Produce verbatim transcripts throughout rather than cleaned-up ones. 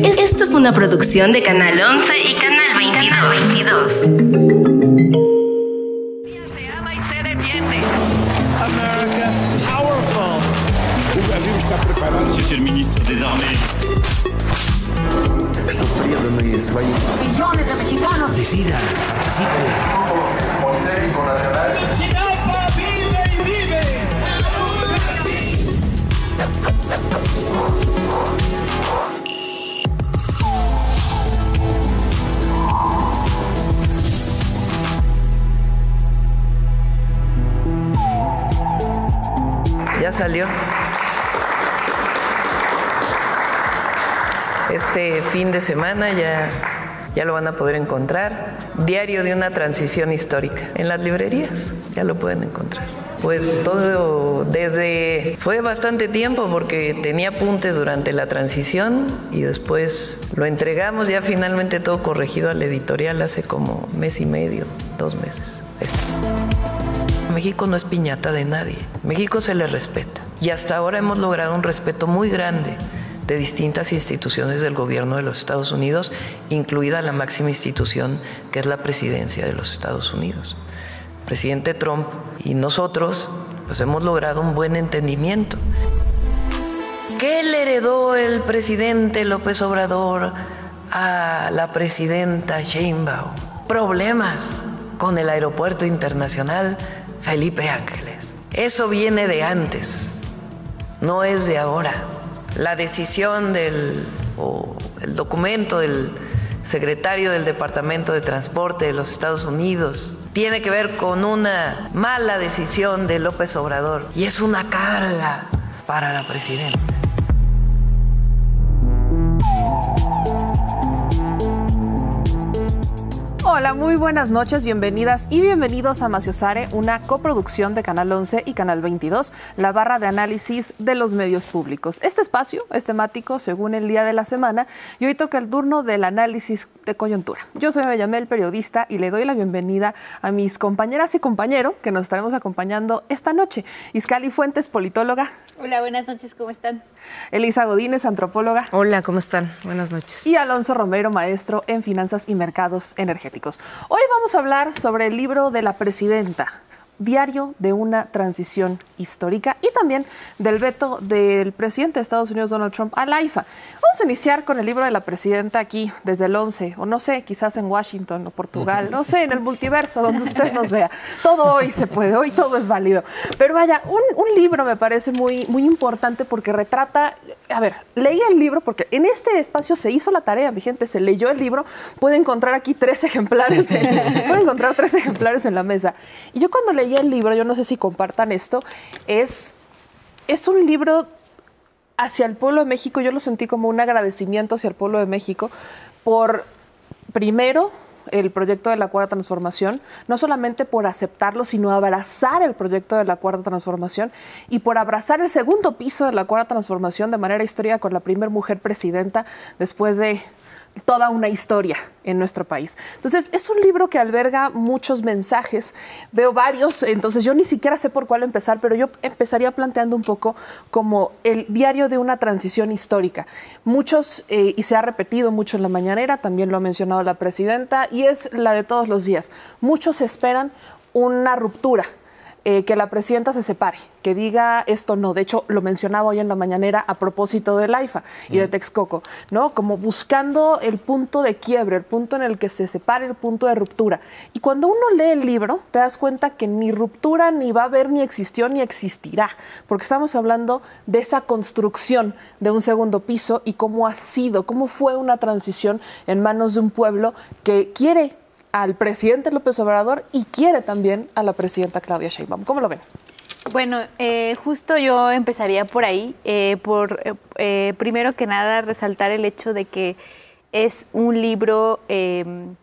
Esto fue una producción de Canal once y Canal veintidós. Se ama y se defiende. America, powerful. Brasil está preparado. Monsieur le ministre des Armées. Что преданные своей Millones de mexicanos. Decida, participe. Chinapa vive y vive. Ya salió. Este fin de semana ya, ya lo van a poder encontrar. Diario de una transición histórica. En las librerías ya lo pueden encontrar. Pues todo desde... Fue bastante tiempo porque tenía apuntes durante la transición y después lo entregamos ya finalmente todo corregido al editorial hace como mes y medio, dos meses. México no es piñata de nadie. México se le respeta. Y hasta ahora hemos logrado un respeto muy grande de distintas instituciones del gobierno de los Estados Unidos, incluida la máxima institución que es la presidencia de los Estados Unidos. El presidente Trump y nosotros pues hemos logrado un buen entendimiento. ¿Qué le heredó el presidente López Obrador a la presidenta Sheinbaum? Problemas con el aeropuerto internacional Felipe Ángeles. Eso viene de antes, no es de ahora. La decisión del, o el documento del secretario del Departamento de Transporte de los Estados Unidos tiene que ver con una mala decisión de López Obrador y es una carga para la presidenta. Hola, muy buenas noches, bienvenidas y bienvenidos a Maciosare, una coproducción de Canal once y Canal veintidós, la barra de análisis de los medios públicos. Este espacio es temático según el día de la semana y hoy toca el turno del análisis de coyuntura. Yo soy Mel, periodista, y le doy la bienvenida a mis compañeras y compañeros que nos estaremos acompañando esta noche. Iscali Fuentes, politóloga. Hola, buenas noches, ¿cómo están? Elisa Godínez, antropóloga. Hola, ¿cómo están? Buenas noches. Y Alonso Romero, maestro en finanzas y mercados energéticos. Hoy vamos a hablar sobre el libro de la presidenta, Diario de una transición histórica, y también del veto del presidente de Estados Unidos, Donald Trump, al AIFA. Vamos a iniciar con el libro de la presidenta aquí, desde el once, o no sé, quizás en Washington o Portugal, no sé, en el multiverso, donde usted nos vea. Todo hoy se puede, hoy todo es válido. Pero vaya, un, un libro me parece muy, muy importante porque retrata, a ver, leí el libro porque en este espacio se hizo la tarea, mi gente, se leyó el libro, puede encontrar aquí tres ejemplares, en, puede encontrar tres ejemplares en la mesa. Y yo cuando leí el libro, yo no sé si compartan esto, es, es un libro hacia el pueblo de México. Yo lo sentí como un agradecimiento hacia el pueblo de México por, primero, el proyecto de la Cuarta Transformación, no solamente por aceptarlo, sino abrazar el proyecto de la Cuarta Transformación y por abrazar el segundo piso de la Cuarta Transformación de manera histórica con la primera mujer presidenta después de toda una historia en nuestro país. Entonces, es un libro que alberga muchos mensajes, veo varios, entonces yo ni siquiera sé por cuál empezar, pero yo empezaría planteando un poco como el diario de una transición histórica. Muchos, eh, y se ha repetido mucho en la mañanera, también lo ha mencionado la presidenta, y es la de todos los días. Muchos esperan una ruptura, Eh, que la presidenta se separe, que diga esto no. De hecho, lo mencionaba hoy en la mañanera a propósito del AIFA y de Texcoco, ¿no? Como buscando el punto de quiebre, el punto en el que se separe, el punto de ruptura. Y cuando uno lee el libro, te das cuenta que ni ruptura ni va a haber, ni existió, ni existirá, porque estamos hablando de esa construcción de un segundo piso y cómo ha sido, cómo fue una transición en manos de un pueblo que quiere al presidente López Obrador y quiere también a la presidenta Claudia Sheinbaum. ¿Cómo lo ven? Bueno, eh, justo yo empezaría por ahí, eh, por eh, primero que nada resaltar el hecho de que es un libro eh,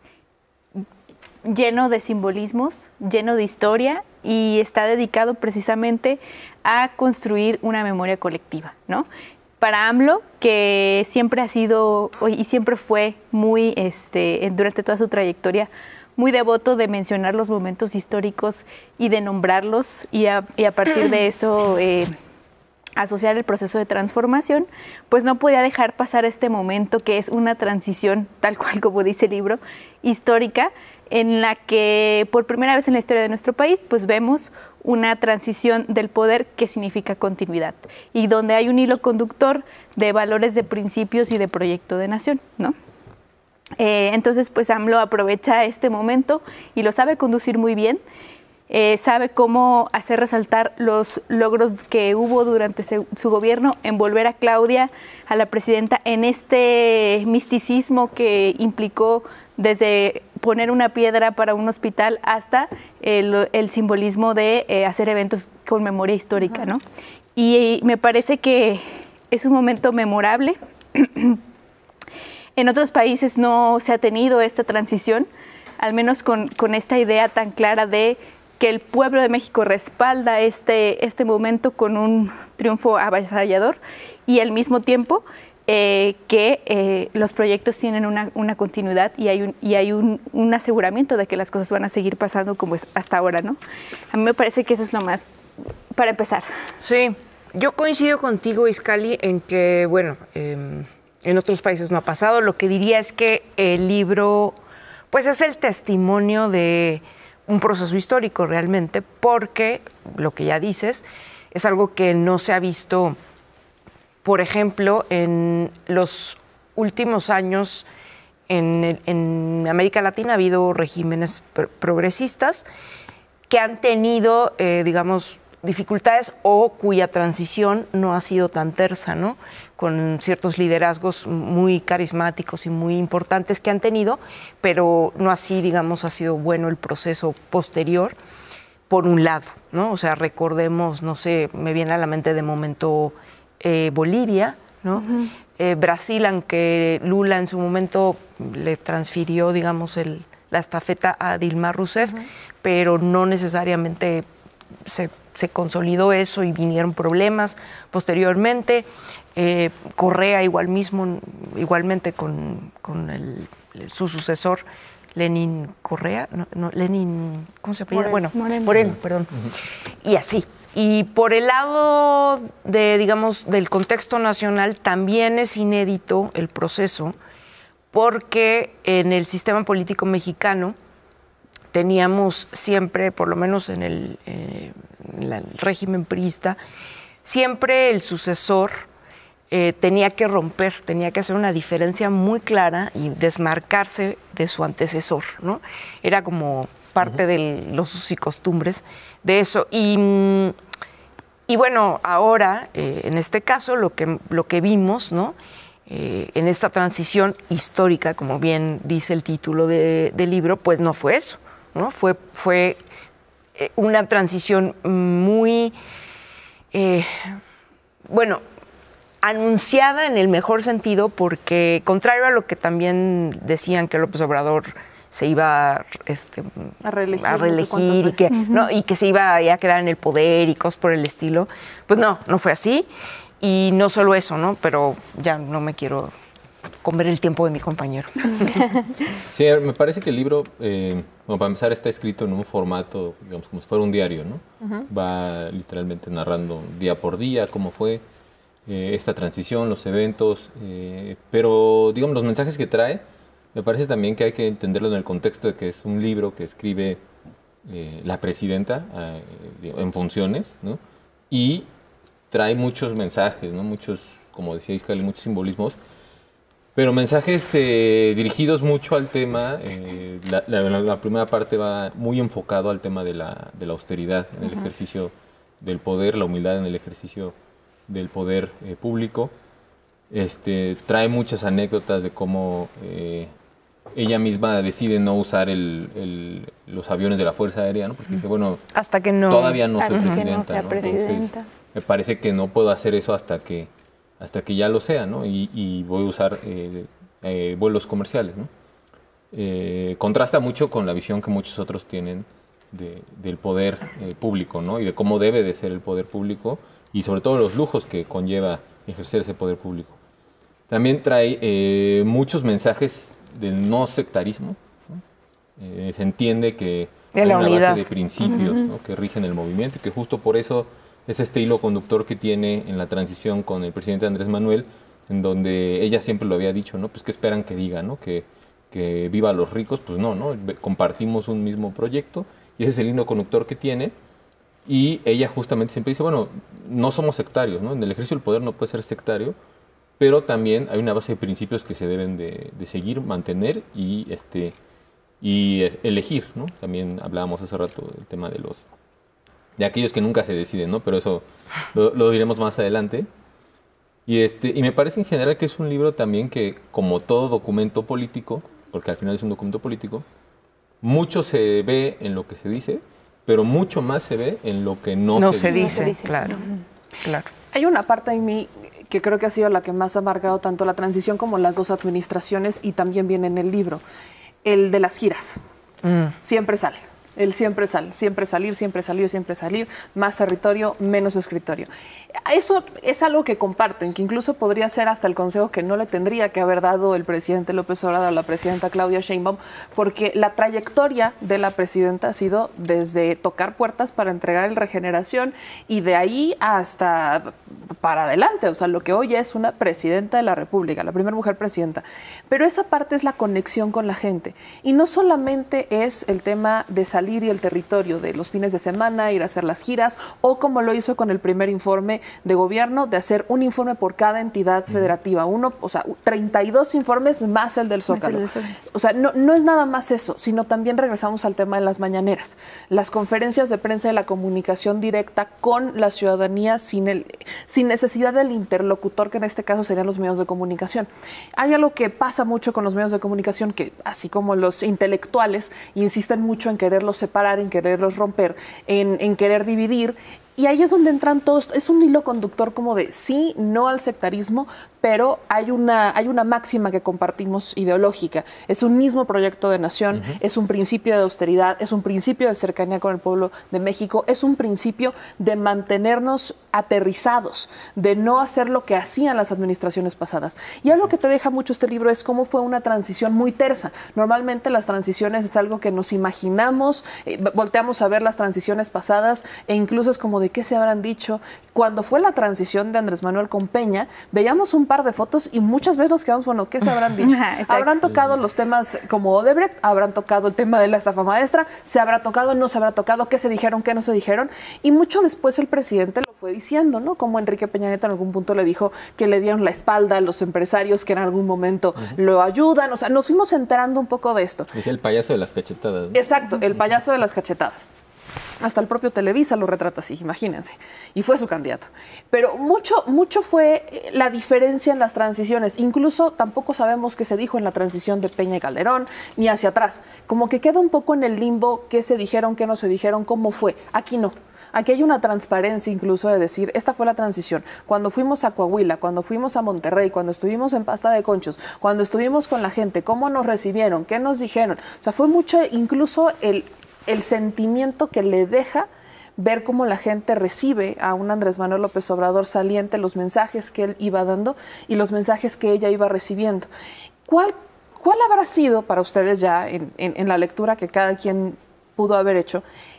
lleno de simbolismos, lleno de historia, y está dedicado precisamente a construir una memoria colectiva, ¿no? Para AMLO, que siempre ha sido y siempre fue muy, este, durante toda su trayectoria, muy devoto de mencionar los momentos históricos y de nombrarlos, y a, y a partir de eso eh, asociar el proceso de transformación, pues no podía dejar pasar este momento que es una transición, tal cual como dice el libro, histórica, en la que por primera vez en la historia de nuestro país, pues vemos una transición del poder que significa continuidad y donde hay un hilo conductor de valores, de principios y de proyecto de nación, ¿no? Eh, entonces, pues AMLO aprovecha este momento y lo sabe conducir muy bien. Eh, sabe cómo hacer resaltar los logros que hubo durante su, su gobierno, envolver a Claudia, a la presidenta, en este misticismo que implicó desde poner una piedra para un hospital hasta el, el simbolismo de eh, hacer eventos con memoria histórica, ¿no? Y, y me parece que es un momento memorable. En otros países no se ha tenido esta transición, al menos con, con esta idea tan clara de que el pueblo de México respalda este, este momento con un triunfo avasallador y al mismo tiempo eh, que eh, los proyectos tienen una, una continuidad y hay, un, y hay un, un aseguramiento de que las cosas van a seguir pasando como es hasta ahora, ¿no? A mí me parece que eso es lo más, para empezar. Sí, yo coincido contigo, Izcalli, en que, bueno, eh, en otros países no ha pasado. Lo que diría es que el libro, pues es el testimonio de un proceso histórico realmente, porque lo que ya dices es algo que no se ha visto, por ejemplo, en los últimos años en, en América Latina ha habido regímenes pr- progresistas que han tenido, eh, digamos, dificultades o cuya transición no ha sido tan tersa, ¿no? Con ciertos liderazgos muy carismáticos y muy importantes que han tenido, pero no así, digamos, ha sido bueno el proceso posterior, por un lado, ¿no? O sea, recordemos, no sé, me viene a la mente de momento eh, Bolivia, ¿no? Uh-huh. eh, Brasil, aunque Lula en su momento le transfirió, digamos, el, la estafeta a Dilma Rousseff, uh-huh. pero no necesariamente se, se consolidó eso y vinieron problemas posteriormente. Eh, Correa igual mismo, igualmente con, con el, el, su sucesor, Lenin Correa, no, no, Lenin, ¿cómo se apellida? Bueno, Moreno, Moreno, perdón. Uh-huh. Y así. Y por el lado de, digamos, del contexto nacional, también es inédito el proceso, porque en el sistema político mexicano teníamos siempre, por lo menos en el, eh, en el régimen priista, siempre el sucesor Eh, tenía que romper, tenía que hacer una diferencia muy clara y desmarcarse de su antecesor, ¿no? Era como parte uh-huh. de los usos y costumbres de eso. Y, y bueno, ahora, eh, en este caso, lo que, lo que vimos, ¿no? Eh, en esta transición histórica, como bien dice el título de, del libro, pues no fue eso, ¿no? Fue, fue una transición muy, eh, bueno, anunciada en el mejor sentido, porque contrario a lo que también decían que López Obrador se iba este, a reelegir, a reelegir no sé y, que, uh-huh. no, y que se iba a quedar en el poder y cosas por el estilo, pues no, no fue así. Y no solo eso, ¿no? Pero ya no me quiero comer el tiempo de mi compañero. Sí, me parece que el libro, eh, bueno, para empezar, está escrito en un formato, digamos, como si fuera un diario, ¿no? Uh-huh. Va literalmente narrando día por día cómo fue Eh, esta transición, los eventos, eh, pero digamos los mensajes que trae, me parece también que hay que entenderlo en el contexto de que es un libro que escribe eh, la presidenta eh, en funciones, ¿no? Y trae muchos mensajes, ¿no? Muchos, como decía Izcalli, muchos simbolismos, pero mensajes eh, dirigidos mucho al tema. Eh, la, la, la primera parte va muy enfocado al tema de la, de la austeridad en el uh-huh. ejercicio del poder, la humildad en el ejercicio del poder eh, público. Este, trae muchas anécdotas de cómo eh, ella misma decide no usar el, el, los aviones de la Fuerza Aérea, ¿no? Porque dice, bueno, hasta que no, todavía no soy no presidenta, sea ¿no? presidenta. Entonces, me parece que no puedo hacer eso hasta que, hasta que ya lo sea, ¿no? Y, y voy a usar eh, eh, vuelos comerciales, ¿no? Eh, contrasta mucho con la visión que muchos otros tienen de, del poder eh, público, ¿no? Y de cómo debe de ser el poder público, y sobre todo los lujos que conlleva ejercer ese poder público. También trae eh, muchos mensajes del no sectarismo, ¿no? Eh, se entiende que de hay la una unidad. base de principios uh-huh. ¿no? que rigen el movimiento y que justo por eso es este hilo conductor que tiene en la transición con el presidente Andrés Manuel, en donde ella siempre lo había dicho, ¿no? Pues ¿qué esperan que diga, ¿no? Que, que viva los ricos, pues no, ¿no? Compartimos un mismo proyecto y ese es el hilo conductor que tiene. Y ella justamente siempre dice, bueno, no somos sectarios, ¿no? En el ejercicio del poder no puede ser sectario, pero también hay una base de principios que se deben de, de seguir, mantener y, este, y elegir, ¿no? También hablábamos hace rato del tema de los de aquellos que nunca se deciden, ¿no? Pero eso lo, lo diremos más adelante. Y, este, y me parece en general que es un libro también que, como todo documento político, porque al final es un documento político, mucho se ve en lo que se dice, pero mucho más se ve en lo que no, no se, se dice. dice. No se dice, claro, claro. Hay una parte en mí que creo que ha sido la que más ha marcado tanto la transición como las dos administraciones y también viene en el libro, el de las giras. Mm. Siempre sale. El siempre sal, siempre salir, siempre salir, siempre salir, más territorio, menos escritorio. Eso es algo que comparten, que incluso podría ser hasta el consejo que no le tendría que haber dado el presidente López Obrador a la presidenta Claudia Sheinbaum, porque la trayectoria de la presidenta ha sido desde tocar puertas para entregar el Regeneración y de ahí hasta para adelante, o sea, lo que hoy es una presidenta de la República, la primera mujer presidenta. Pero esa parte es la conexión con la gente y no solamente es el tema de salir y el territorio de los fines de semana, ir a hacer las giras, o como lo hizo con el primer informe de gobierno, de hacer un informe por cada entidad federativa, uno, o sea, treinta y dos informes más el del Zócalo. O sea, no, no es nada más eso, sino también regresamos al tema de las mañaneras, las conferencias de prensa y la comunicación directa con la ciudadanía sin, el, sin necesidad del interlocutor, que en este caso serían los medios de comunicación. Hay algo que pasa mucho con los medios de comunicación, que así como los intelectuales insisten mucho en quererlos separar, en quererlos romper, en, en querer dividir. Y ahí es donde entran todos, es un hilo conductor como de sí, no al sectarismo, pero hay una, hay una máxima que compartimos ideológica. Es un mismo proyecto de nación, uh-huh. es un principio de austeridad, es un principio de cercanía con el pueblo de México, es un principio de mantenernos aterrizados, de no hacer lo que hacían las administraciones pasadas. Y algo que te deja mucho este libro es cómo fue una transición muy tersa. Normalmente las transiciones es algo que nos imaginamos, eh, volteamos a ver las transiciones pasadas e incluso es como de qué se habrán dicho. Cuando fue la transición de Andrés Manuel con Peña, veíamos un par de fotos y muchas veces nos quedamos, bueno, ¿qué se habrán dicho? Habrán tocado los temas como Odebrecht, habrán tocado el tema de la estafa maestra, se habrá tocado, no se habrá tocado, qué se dijeron, qué no se dijeron. Y mucho después el presidente lo fue diciendo, ¿no? Como Enrique Peña Nieto en algún punto le dijo que le dieron la espalda a los empresarios que en algún momento uh-huh. lo ayudan. O sea, nos fuimos enterando un poco de esto. Es el payaso de las cachetadas, ¿no? Exacto, el payaso de las cachetadas. Hasta el propio Televisa lo retrata así, imagínense. Y fue su candidato. Pero mucho, mucho fue la diferencia en las transiciones. Incluso tampoco sabemos qué se dijo en la transición de Peña y Calderón, ni hacia atrás. Como que queda un poco en el limbo qué se dijeron, qué no se dijeron, cómo fue. Aquí no. Aquí hay una transparencia incluso de decir, esta fue la transición. Cuando fuimos a Coahuila, cuando fuimos a Monterrey, cuando estuvimos en Pasta de Conchos, cuando estuvimos con la gente, cómo nos recibieron, qué nos dijeron. O sea, fue mucho incluso el... el sentimiento que le deja ver cómo la gente recibe a un Andrés Manuel López Obrador saliente, los mensajes que él iba dando y los mensajes que ella iba recibiendo. ¿Cuál, cuál habrá sido para ustedes ya en, en, en la lectura que cada quien pudo haber hecho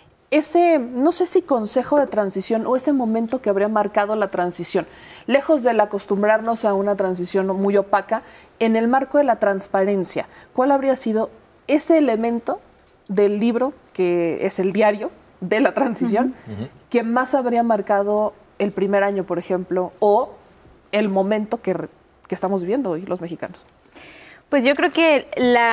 ese, no sé si consejo de transición o ese momento que habría marcado la transición, lejos del acostumbrarnos a una transición muy opaca, en el marco de la transparencia? ¿Cuál habría sido ese elemento del libro, que es el diario de la transición, uh-huh. que más habría marcado el primer año, por ejemplo, o el momento que, que estamos viviendo hoy los mexicanos? Pues yo creo que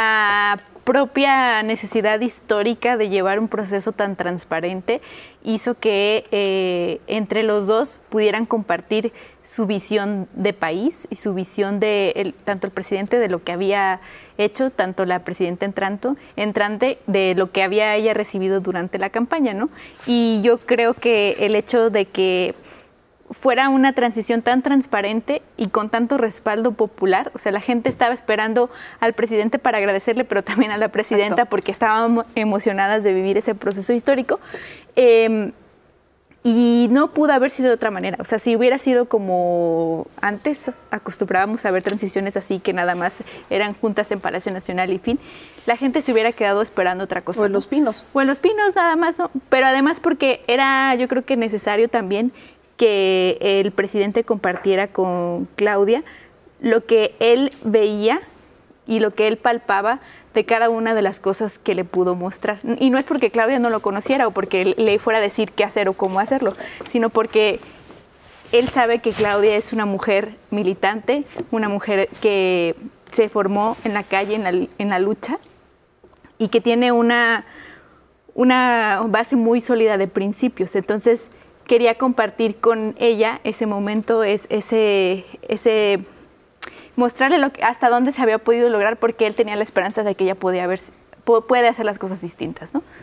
la propia necesidad histórica de llevar un proceso tan transparente hizo que eh, entre los dos pudieran compartir su visión de país y su visión de el, tanto el presidente de lo que había hecho, tanto la presidenta entrante, entrante de lo que había ella recibido durante la campaña, ¿no? Y yo creo que el hecho de que fuera una transición tan transparente y con tanto respaldo popular, o sea, la gente estaba esperando al presidente para agradecerle, pero también a la presidenta, exacto, porque estaban emocionadas de vivir ese proceso histórico, eh, Y no pudo haber sido de otra manera. O sea, si hubiera sido como antes acostumbrábamos a ver transiciones así, que nada más eran juntas en Palacio Nacional y fin, la gente se hubiera quedado esperando otra cosa. O en ¿no? Los Pinos. O en Los Pinos nada más, ¿no? Pero además porque era, yo creo que necesario también que el presidente compartiera con Claudia lo que él veía y lo que él palpaba de cada una de las cosas que le pudo mostrar. Y no es porque Claudia no lo conociera o porque le fuera a decir qué hacer o cómo hacerlo, sino porque él sabe que Claudia es una mujer militante, una mujer que se formó en la calle, en la, en la lucha, y que tiene una, una base muy sólida de principios. Entonces, quería compartir con ella ese momento, es, ese... ese mostrarle lo que, hasta dónde se había podido lograr, porque él tenía la esperanza de que ella podía ver, puede hacer las cosas distintas, ¿no?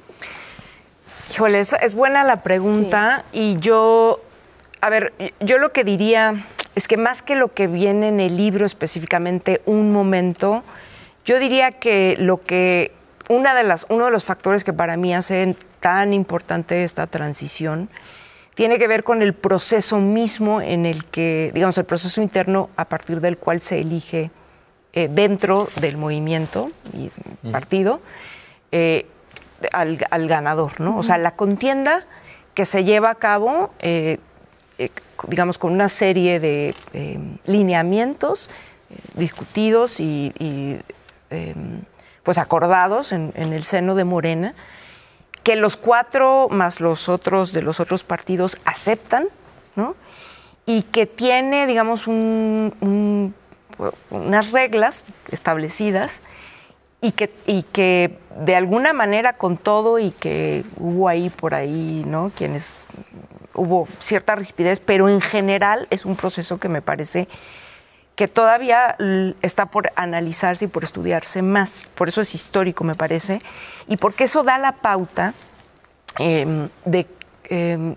Híjole, es, es buena la pregunta, sí. Y yo, a ver, yo lo que diría es que más que lo que viene en el libro específicamente, un momento, yo diría que lo que, una de las, uno de los factores que para mí hacen tan importante esta transición tiene que ver con el proceso mismo en el que, digamos, el proceso interno a partir del cual se elige eh, dentro del movimiento y partido eh, al, al ganador, ¿no? Uh-huh. O sea, la contienda que se lleva a cabo, eh, eh, digamos, con una serie de eh, lineamientos eh, discutidos y, y eh, pues acordados en, en el seno de Morena, que los cuatro más los otros de los otros partidos aceptan, ¿no? Y que tiene, digamos, un, un, unas reglas establecidas y que, y que de alguna manera con todo y que hubo ahí por ahí, ¿no? Quienes hubo cierta rispidez, pero en general es un proceso que me parece que todavía está por analizarse y por estudiarse más. Por eso es histórico, me parece, y porque eso da la pauta eh, de, eh,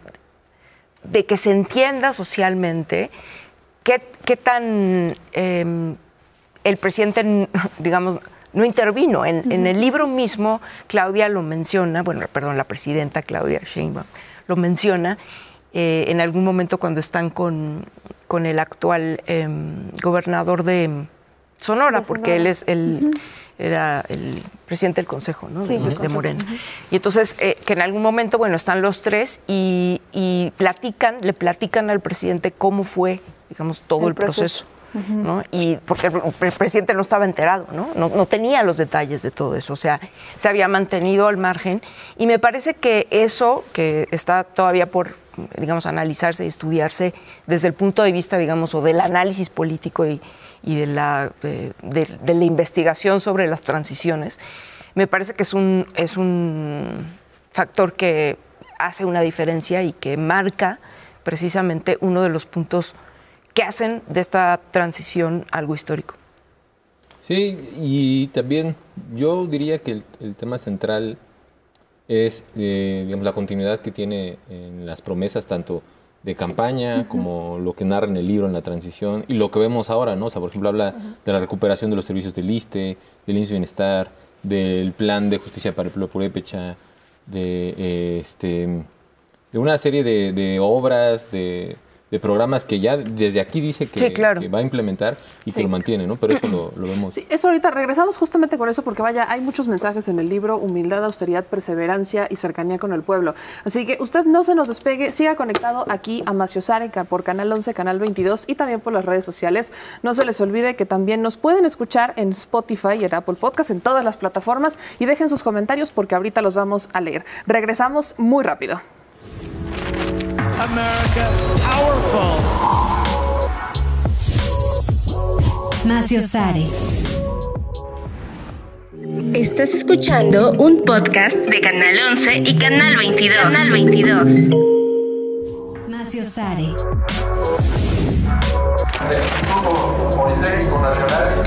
de que se entienda socialmente qué, qué tan eh, el presidente, digamos, no intervino. En, uh-huh. en el libro mismo, Claudia lo menciona, bueno, perdón, la presidenta Claudia Sheinbaum lo menciona eh, en algún momento cuando están con... con el actual eh, gobernador de Sonora, de porque Sonora. Él es el, uh-huh. era el presidente del Consejo, ¿no? Sí, de, de Morena. Uh-huh. Y entonces, eh, que en algún momento, bueno, están los tres y, y platican, le platican al presidente cómo fue, digamos, todo el, el proceso. proceso. Uh-huh. ¿No? Y porque el, el presidente no estaba enterado, ¿no? ¿no? No tenía los detalles de todo eso, o sea, se había mantenido al margen. Y me parece que eso, que está todavía por, digamos, analizarse y estudiarse desde el punto de vista, digamos, o del análisis político y, y de, la, eh, de, de la investigación sobre las transiciones, me parece que es un, es un factor que hace una diferencia y que marca precisamente uno de los puntos que hacen de esta transición algo histórico. Sí, y también yo diría que el, el tema central es eh, digamos, la continuidad que tiene en las promesas tanto de campaña uh-huh. como lo que narra en el libro en la transición y lo que vemos ahora, ¿no? O sea, por ejemplo, habla uh-huh. de la recuperación de los servicios del ISSSTE, del I M S S Bienestar, del plan de justicia para el pueblo purépecha, de, eh, este, de una serie de, de obras, de... de programas que ya desde aquí dice que, sí, claro. que va a implementar y que sí. lo mantiene, ¿no? Pero eso lo, lo vemos. Sí, eso ahorita regresamos justamente con eso porque vaya, hay muchos mensajes en el libro, humildad, austeridad, perseverancia y cercanía con el pueblo. Así que usted no se nos despegue, siga conectado aquí a Maciosare por Canal once, Canal veintidós y también por las redes sociales. No se les olvide que también nos pueden escuchar en Spotify y en Apple Podcast, en todas las plataformas y dejen sus comentarios porque ahorita los vamos a leer. Regresamos muy rápido. America powerful. Maciosare. Estás escuchando un podcast de Canal once y Canal veintidós. Canal veintidós. Maciosare. Politécnico Nacional.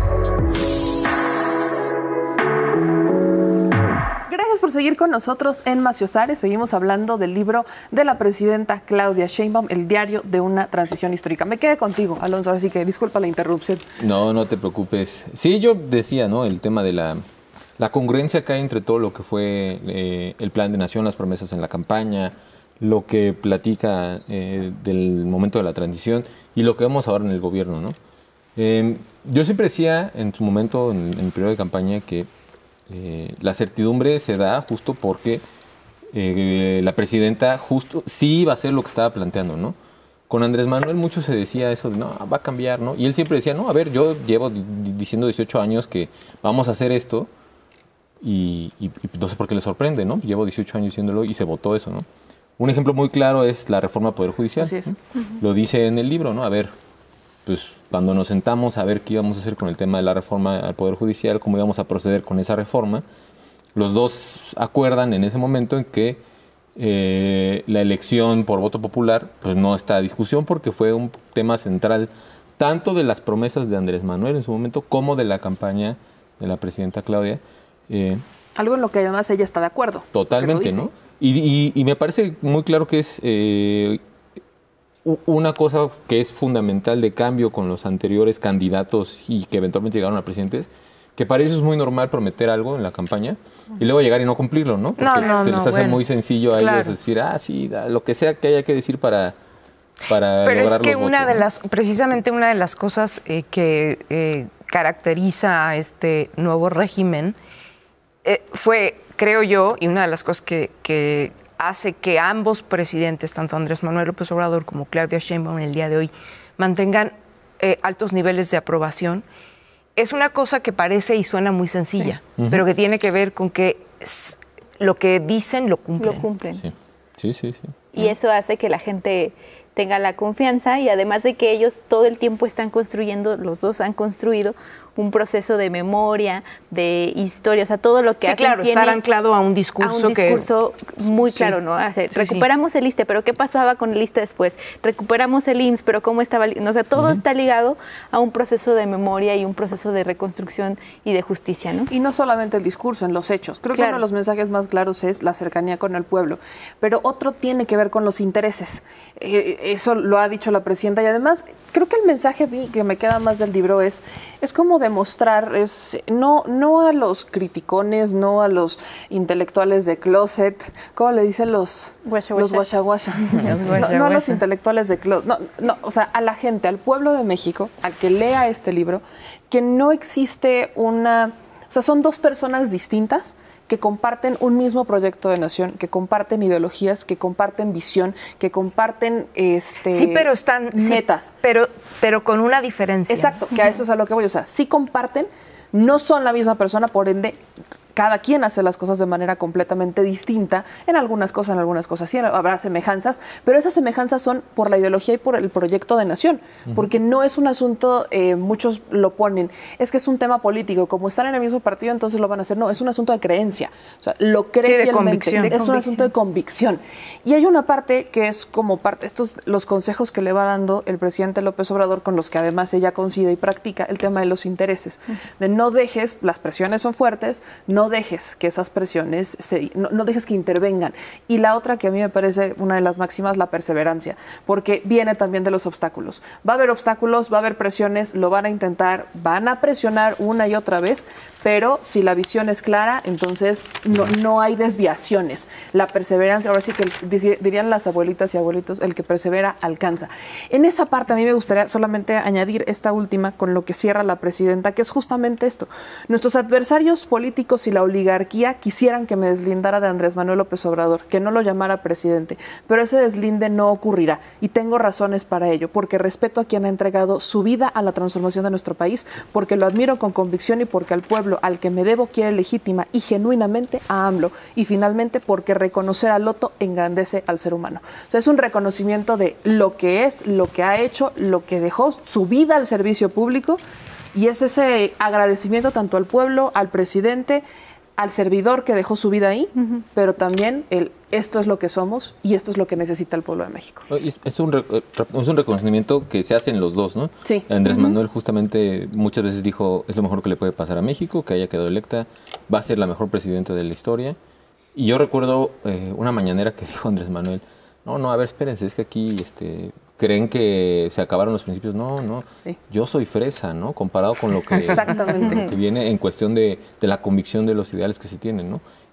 Gracias por seguir con nosotros en Maciosare. Seguimos hablando del libro de la presidenta Claudia Sheinbaum, El diario de una transición histórica. Me quedé contigo, Alonso, ahora sí que disculpa la interrupción. No, no te preocupes. Sí, yo decía, ¿no? El tema de la, la congruencia que hay entre todo lo que fue eh, el Plan de Nación, las promesas en la campaña, lo que platica eh, del momento de la transición y lo que vemos ahora en el gobierno, ¿no? Eh, yo siempre decía en su momento, en, en el periodo de campaña, que eh, la certidumbre se da justo porque eh, la presidenta justo sí iba a hacer lo que estaba planteando, ¿no? Con Andrés Manuel mucho se decía eso de, no, va a cambiar, ¿no? Y él siempre decía, no, a ver, yo llevo diciendo dieciocho años que vamos a hacer esto y, y, y no sé por qué le sorprende, ¿no? Llevo dieciocho años diciéndolo y se votó eso, ¿no? Un ejemplo muy claro es la reforma al Poder Judicial. Así es. ¿no? Uh-huh. Lo dice en el libro, ¿no? A ver, pues cuando nos sentamos a ver qué íbamos a hacer con el tema de la reforma al Poder Judicial, cómo íbamos a proceder con esa reforma, los dos acuerdan en ese momento en que eh, la elección por voto popular pues no está a discusión porque fue un tema central tanto de las promesas de Andrés Manuel en su momento como de la campaña de la presidenta Claudia. Eh, Algo en lo que además ella está de acuerdo. Totalmente, ¿no? Y, y, y me parece muy claro que es eh, una cosa que es fundamental de cambio con los anteriores candidatos y que eventualmente llegaron a presidentes, que para ellos es muy normal prometer algo en la campaña y luego llegar y no cumplirlo, ¿no? Porque no, no, se les no, hace bueno, muy sencillo a claro. ellos decir, ah, sí, da, lo que sea que haya que decir para, para Pero lograr es que los una votos, de ¿no? las, precisamente una de las cosas eh, que eh, caracteriza a este nuevo régimen eh, fue, creo yo, y una de las cosas que, que hace que ambos presidentes, tanto Andrés Manuel López Obrador como Claudia Sheinbaum en el día de hoy, mantengan eh, altos niveles de aprobación, es una cosa que parece y suena muy sencilla, sí. uh-huh. pero que tiene que ver con que lo que dicen lo cumplen. Lo cumplen. Sí, sí, sí. sí. Y eso hace que la gente tenga la confianza y además de que ellos todo el tiempo están construyendo, los dos han construido un proceso de memoria, de historia, o sea, todo lo que sí, hacen claro, tiene estar anclado a un discurso, a un discurso que, muy sí. claro, ¿no? O sea, sí, recuperamos sí. el I S S S T E, pero ¿qué pasaba con el I S S S T E después? Recuperamos el I M S S, pero ¿cómo estaba? O sea, todo uh-huh. está ligado a un proceso de memoria y un proceso de reconstrucción y de justicia, ¿no? Y no solamente el discurso, en los hechos. Creo claro. que uno de los mensajes más claros es la cercanía con el pueblo, pero otro tiene que ver con los intereses. Eh, eso lo ha dicho la presidenta y además creo que el mensaje que me queda más del libro es, es como demostrar, es, no, no a los criticones, no a los intelectuales de closet, ¿cómo le dicen los guasha, los guasha guasha? no, no a los intelectuales de closet, no, no, o sea, a la gente, al pueblo de México, al que lea este libro, que no existe una, o sea, son dos personas distintas que comparten un mismo proyecto de nación, que comparten ideologías, que comparten visión, que comparten este sí, pero están metas. Sí, pero, pero con una diferencia. Exacto, que a eso es a lo que voy. O sea, sí comparten, no son la misma persona, por ende, cada quien hace las cosas de manera completamente distinta, en algunas cosas, en algunas cosas sí, habrá semejanzas, pero esas semejanzas son por la ideología y por el proyecto de nación, uh-huh. porque no es un asunto, eh, muchos lo ponen, es que es un tema político, como están en el mismo partido, entonces lo van a hacer, no, es un asunto de creencia, o sea, lo cree sí, de fielmente, convicción. es De un convicción. asunto de convicción. Y hay una parte que es como parte, estos los consejos que le va dando el presidente López Obrador, con los que además ella coincide y practica, el tema de los intereses, uh-huh. de no dejes, las presiones son fuertes, no dejes que esas presiones, se, no, no dejes que intervengan. Y la otra que a mí me parece una de las máximas, la perseverancia, porque viene también de los obstáculos. Va a haber obstáculos, va a haber presiones, lo van a intentar, van a presionar una y otra vez, pero si la visión es clara, entonces no, no hay desviaciones. La perseverancia, ahora sí que el, dirían las abuelitas y abuelitos, el que persevera alcanza. En esa parte a mí me gustaría solamente añadir esta última con lo que cierra la presidenta, que es justamente esto. Nuestros adversarios políticos y la oligarquía quisieran que me deslindara de Andrés Manuel López Obrador, que no lo llamara presidente, pero ese deslinde no ocurrirá y tengo razones para ello, porque respeto a quien ha entregado su vida a la transformación de nuestro país, porque lo admiro con convicción y porque al pueblo al que me debo quiere legítima y genuinamente a AMLO, y finalmente porque reconocer a Loto engrandece al ser humano. O sea, es un reconocimiento de lo que es, lo que ha hecho, lo que dejó, su vida al servicio público, y es ese agradecimiento tanto al pueblo, al presidente, al servidor que dejó su vida ahí, uh-huh. pero también el esto es lo que somos y esto es lo que necesita el pueblo de México. Es un, es un reconocimiento que se hacen los dos, ¿no? Sí. Andrés uh-huh. Manuel justamente muchas veces dijo, es lo mejor que le puede pasar a México, que haya quedado electa, va a ser la mejor presidenta de la historia. Y yo recuerdo eh, una mañanera que dijo Andrés Manuel, no, no, a ver, espérense, es que aquí este, creen que se acabaron los principios. No, no, sí. yo soy fresa, ¿no? Comparado con lo que, Exactamente. lo que viene en cuestión de, de la convicción de los ideales que se tienen, ¿no?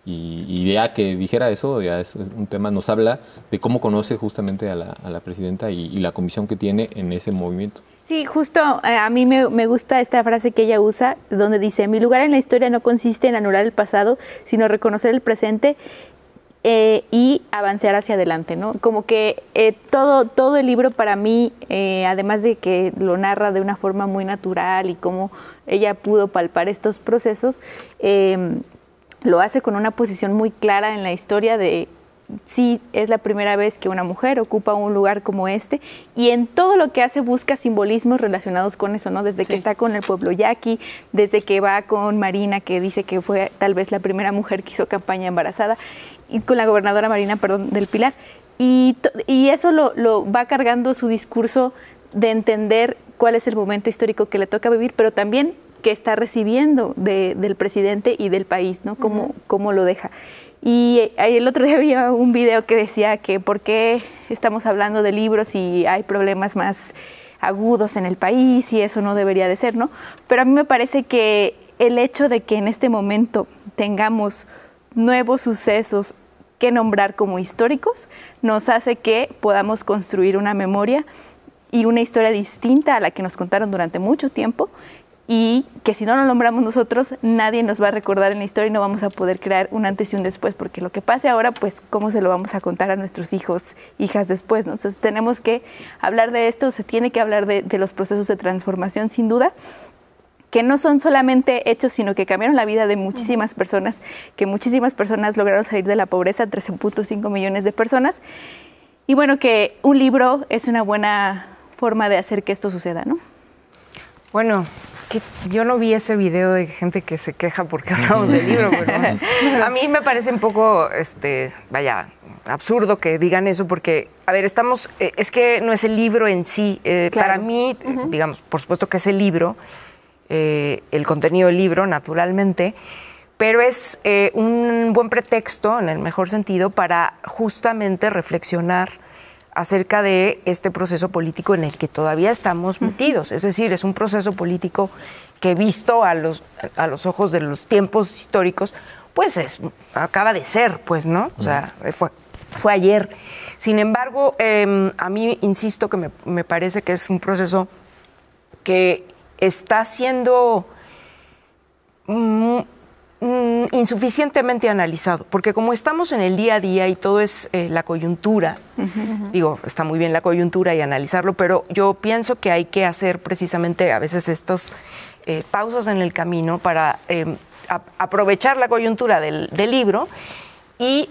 Y, y ya que dijera eso, ya es un tema, nos habla de cómo conoce justamente a la, a la presidenta y, y la comisión que tiene en ese movimiento. Sí, justo eh, a mí me, me gusta esta frase que ella usa, donde dice, mi lugar en la historia no consiste en anular el pasado, sino reconocer el presente eh, y avanzar hacia adelante, ¿no? Como que eh, todo, todo el libro para mí, eh, además de que lo narra de una forma muy natural y cómo ella pudo palpar estos procesos, eh, lo hace con una posición muy clara en la historia de sí, es la primera vez que una mujer ocupa un lugar como este y en todo lo que hace busca simbolismos relacionados con eso, ¿no? Desde sí. que está con el pueblo yaqui, desde que va con Marina, que dice que fue tal vez la primera mujer que hizo campaña embarazada, y con la gobernadora Marina, perdón, del Pilar. Y, y eso lo, lo va cargando su discurso de entender cuál es el momento histórico que le toca vivir, pero también que está recibiendo de, del presidente y del país, ¿no? Cómo, uh-huh. cómo lo deja. Y el otro día había un video que decía que por qué estamos hablando de libros y hay problemas más agudos en el país y eso no debería de ser, ¿no? Pero a mí me parece que el hecho de que en este momento tengamos nuevos sucesos que nombrar como históricos nos hace que podamos construir una memoria y una historia distinta a la que nos contaron durante mucho tiempo, y que si no lo nombramos nosotros, nadie nos va a recordar en la historia y no vamos a poder crear un antes y un después, porque lo que pase ahora, pues, ¿cómo se lo vamos a contar a nuestros hijos, hijas después, ¿no? Entonces, tenemos que hablar de esto, se tiene que hablar de, de los procesos de transformación, sin duda, que no son solamente hechos, sino que cambiaron la vida de muchísimas personas, que muchísimas personas lograron salir de la pobreza, trece punto cinco millones de personas, y bueno, que un libro es una buena forma de hacer que esto suceda, ¿no? Bueno, que yo no vi ese video de gente que se queja porque hablamos del libro, pero a mí me parece un poco, este, vaya, absurdo que digan eso porque, a ver, estamos, eh, es que no es el libro en sí. Eh, claro. Para mí, uh-huh. digamos, por supuesto que es el libro, eh, el contenido del libro, naturalmente, pero es eh, un buen pretexto, en el mejor sentido, para justamente reflexionar acerca de este proceso político en el que todavía estamos metidos. Es decir, es un proceso político que visto a los, a los ojos de los tiempos históricos, pues es, acaba de ser, pues, ¿no? O sea, fue, fue ayer. Sin embargo, eh, a mí, insisto, que me, me parece que es un proceso que está siendo mm, mm, insuficientemente analizado, porque como estamos en el día a día y todo es eh, la coyuntura, uh-huh. digo, está muy bien la coyuntura y analizarlo, pero yo pienso que hay que hacer precisamente a veces estas eh, pausas en el camino para eh, a, aprovechar la coyuntura del, del libro y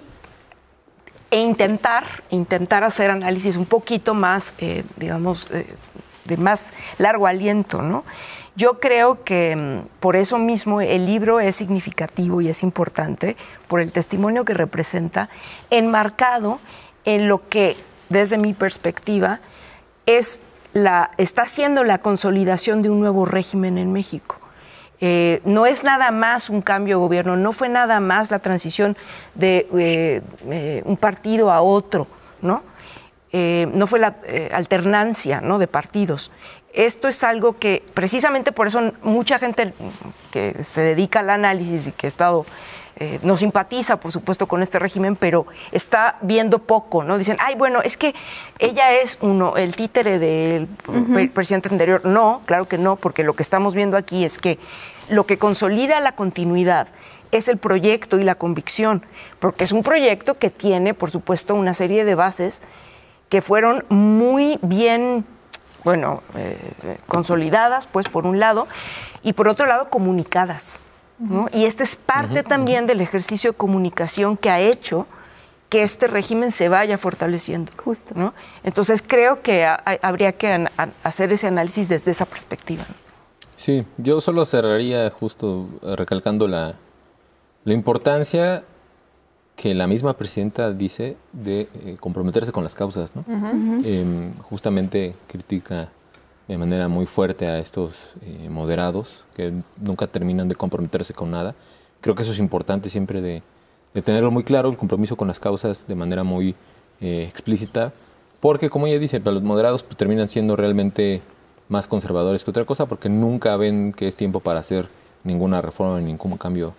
e intentar, intentar hacer análisis un poquito más, eh, digamos, eh, de más largo aliento, ¿no? Yo creo que por eso mismo el libro es significativo y es importante, por el testimonio que representa, enmarcado en lo que, desde mi perspectiva, es la, está siendo la consolidación de un nuevo régimen en México. Eh, no es nada más un cambio de gobierno, no fue nada más la transición de eh, eh, un partido a otro, ¿no? Eh, no fue la eh, alternancia, ¿no?, de partidos. Esto es algo que, precisamente por eso, mucha gente que se dedica al análisis y que ha estado, eh, no simpatiza, por supuesto, con este régimen, pero está viendo poco, ¿no? Dicen, ay, bueno, es que ella es uno, el títere del uh-huh. pre- presidente anterior. No, claro que no, porque lo que estamos viendo aquí es que lo que consolida la continuidad es el proyecto y la convicción, porque es un proyecto que tiene, por supuesto, una serie de bases que fueron muy bien, bueno, eh, consolidadas, pues, por un lado, y por otro lado, comunicadas, ¿no? Y este es parte uh-huh, también uh-huh. del ejercicio de comunicación que ha hecho que este régimen se vaya fortaleciendo. Justo. ¿No? Entonces, creo que ha, habría que an- hacer ese análisis desde esa perspectiva, ¿no? Sí, yo solo cerraría justo recalcando la, la importancia que la misma presidenta dice de eh, comprometerse con las causas, ¿no? Uh-huh. Eh, justamente critica de manera muy fuerte a estos eh, moderados que nunca terminan de comprometerse con nada. Creo que eso es importante siempre de, de tenerlo muy claro, el compromiso con las causas de manera muy eh, explícita, porque como ella dice, los moderados pues, terminan siendo realmente más conservadores que otra cosa, porque nunca ven que es tiempo para hacer ninguna reforma, ningún cambio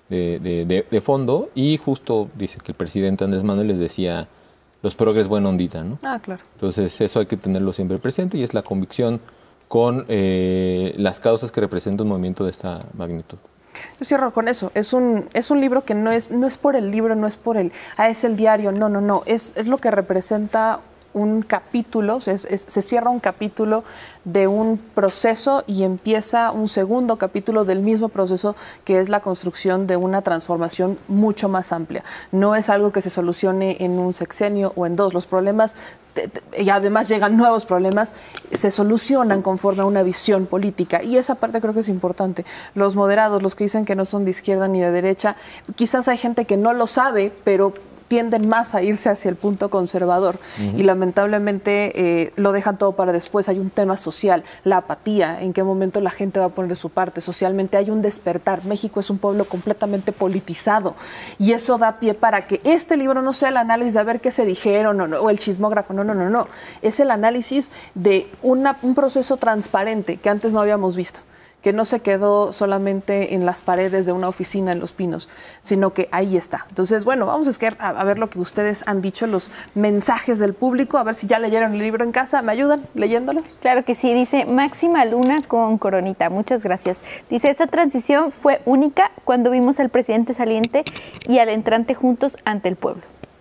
de, de, de, de fondo, y justo dice que el presidente Andrés Manuel les decía, los progres buena ondita, ¿no? Ah, claro. Entonces eso hay que tenerlo siempre presente y es la convicción con eh, las causas que representa un movimiento de esta magnitud. Yo cierro con eso. Es un, es un libro que no es, no es por el libro, no es por el, ah, es el diario, no, no, no. Es, es lo que representa un capítulo, es, es, se cierra un capítulo de un proceso y empieza un segundo capítulo del mismo proceso, que es la construcción de una transformación mucho más amplia. No es algo que se solucione en un sexenio o en dos. Los problemas, te, te, y además llegan nuevos problemas, se solucionan conforme a una visión política, y esa parte creo que es importante. Los moderados, los que dicen que no son de izquierda ni de derecha, quizás hay gente que no lo sabe, pero tienden más a irse hacia el punto conservador, uh-huh. y lamentablemente eh, lo dejan todo para después. Hay un tema social, la apatía, en qué momento la gente va a poner de su parte. Socialmente hay un despertar. México es un pueblo completamente politizado, y eso da pie para que este libro no sea el análisis de a ver qué se dijeron o, no, o el chismógrafo, no, no, no, no. Es el análisis de una, un proceso transparente que antes no habíamos visto, que no se quedó solamente en las paredes de una oficina en Los Pinos, sino que ahí está. Entonces, bueno, vamos a, a ver lo que ustedes han dicho, los mensajes del público, a ver si ya leyeron el libro en casa. ¿Me ayudan leyéndolos? Claro que sí. Dice Máxima Luna con coronita. Muchas gracias. Dice, esta transición fue única cuando vimos al presidente saliente y al entrante juntos ante el pueblo.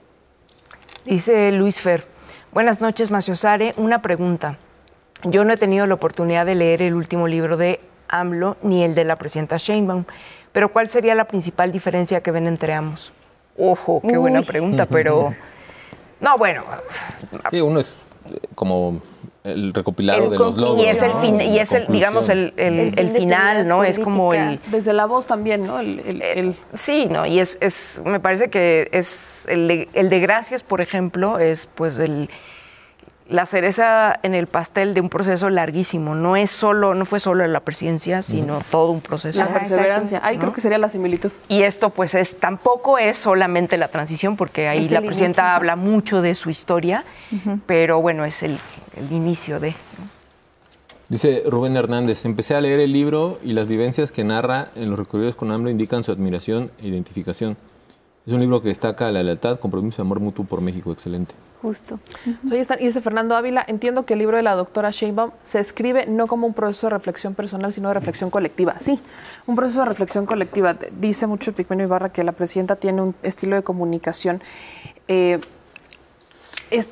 Dice Luis Fer, buenas noches, Maciosare. Una pregunta. Yo no he tenido la oportunidad de leer el último libro de AMLO ni el de la presidenta Sheinbaum, pero ¿cuál sería la principal diferencia que ven entre ambos? Ojo, qué Uy. buena pregunta, pero no, bueno. Sí, uno es como el recopilado el, de los logros, y es el ¿no? fin, y es el, digamos, el, el, el, el final, ¿no? Es como el desde la voz también, ¿no? El, el, el... Sí, no, y es, es, me parece que es el de, el de Gracias, por ejemplo, es pues el la cereza en el pastel de un proceso larguísimo. No es solo, no fue solo la presidencia, sino todo un proceso. La perseverancia. Ahí ¿no? creo que sería la similitud. Y esto, pues, es tampoco es solamente la transición, porque ahí es la presidenta inicio. habla mucho de su historia, uh-huh. pero bueno, es el, el inicio de. ¿no? Dice Rubén Hernández, empecé a leer el libro y las vivencias que narra en los recorridos con AMLO indican su admiración e identificación. Es un libro que destaca la lealtad, compromiso y amor mutuo por México. Excelente. Justo. Uh-huh. Ahí está, y dice Fernando Ávila, entiendo que el libro de la doctora Sheinbaum se escribe no como un proceso de reflexión personal, sino de reflexión colectiva. Sí, un proceso de reflexión colectiva. Dice mucho Pigmenio Ibarra que la presidenta tiene un estilo de comunicación eh, es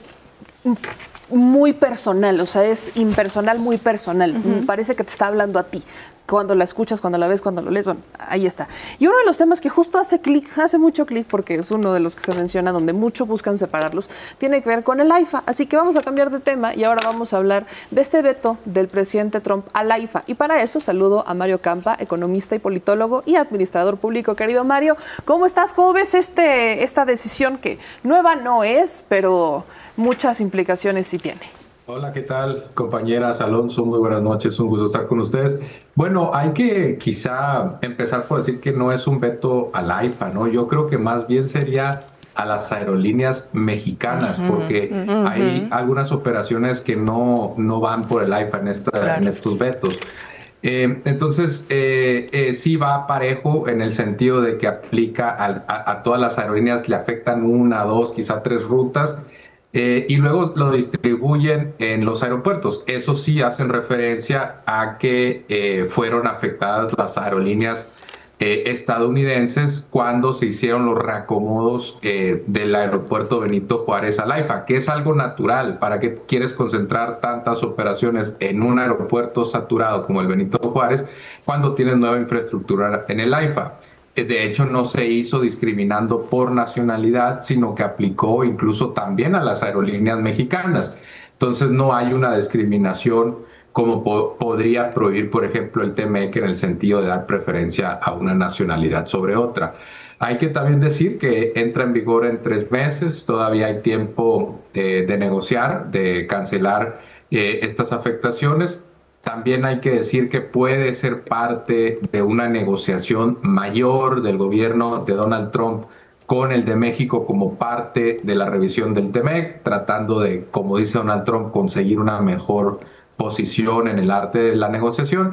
muy personal, o sea, es impersonal, muy personal. Uh-huh. Me parece que te está hablando a ti. Cuando la escuchas, cuando la ves, cuando lo lees, bueno, ahí está. Y uno de los temas que justo hace clic, hace mucho clic, porque es uno de los que se menciona, donde mucho buscan separarlos, tiene que ver con el AIFA. Así que vamos a cambiar de tema y ahora vamos a hablar de este veto del presidente Trump al AIFA. Y para eso saludo a Mario Campa, economista y politólogo y administrador público. Querido Mario, ¿cómo estás? ¿Cómo ves este, esta decisión que nueva no es, pero muchas implicaciones sí tiene? Hola, ¿qué tal, compañeras? Alonso, muy buenas noches, un gusto estar con ustedes. Bueno, hay que quizá empezar por decir que no es un veto al AIFA, ¿no? Yo creo que más bien sería a las aerolíneas mexicanas, uh-huh, porque uh-huh. hay algunas operaciones que no, no van por el AIFA en, esta, claro. en estos vetos. Eh, entonces, eh, eh, sí va parejo en el sentido de que aplica a, a, a todas las aerolíneas, le afectan una, dos, quizá tres rutas, Eh, y luego lo distribuyen en los aeropuertos. Eso sí hacen referencia a que eh, fueron afectadas las aerolíneas eh, estadounidenses cuando se hicieron los reacomodos eh, del aeropuerto Benito Juárez al AIFA, que es algo natural. ¿Para qué quieres concentrar tantas operaciones en un aeropuerto saturado como el Benito Juárez cuando tienes nueva infraestructura en el AIFA? De hecho, no se hizo discriminando por nacionalidad, sino que aplicó incluso también a las aerolíneas mexicanas. Entonces, no hay una discriminación como po- podría prohibir, por ejemplo, el T M E C en el sentido de dar preferencia a una nacionalidad sobre otra. Hay que también decir que entra en vigor en tres meses, todavía hay tiempo de, de negociar, de cancelar eh, estas afectaciones. También hay que decir que puede ser parte de una negociación mayor del gobierno de Donald Trump con el de México como parte de la revisión del T M E C, tratando de, como dice Donald Trump, conseguir una mejor posición en el arte de la negociación.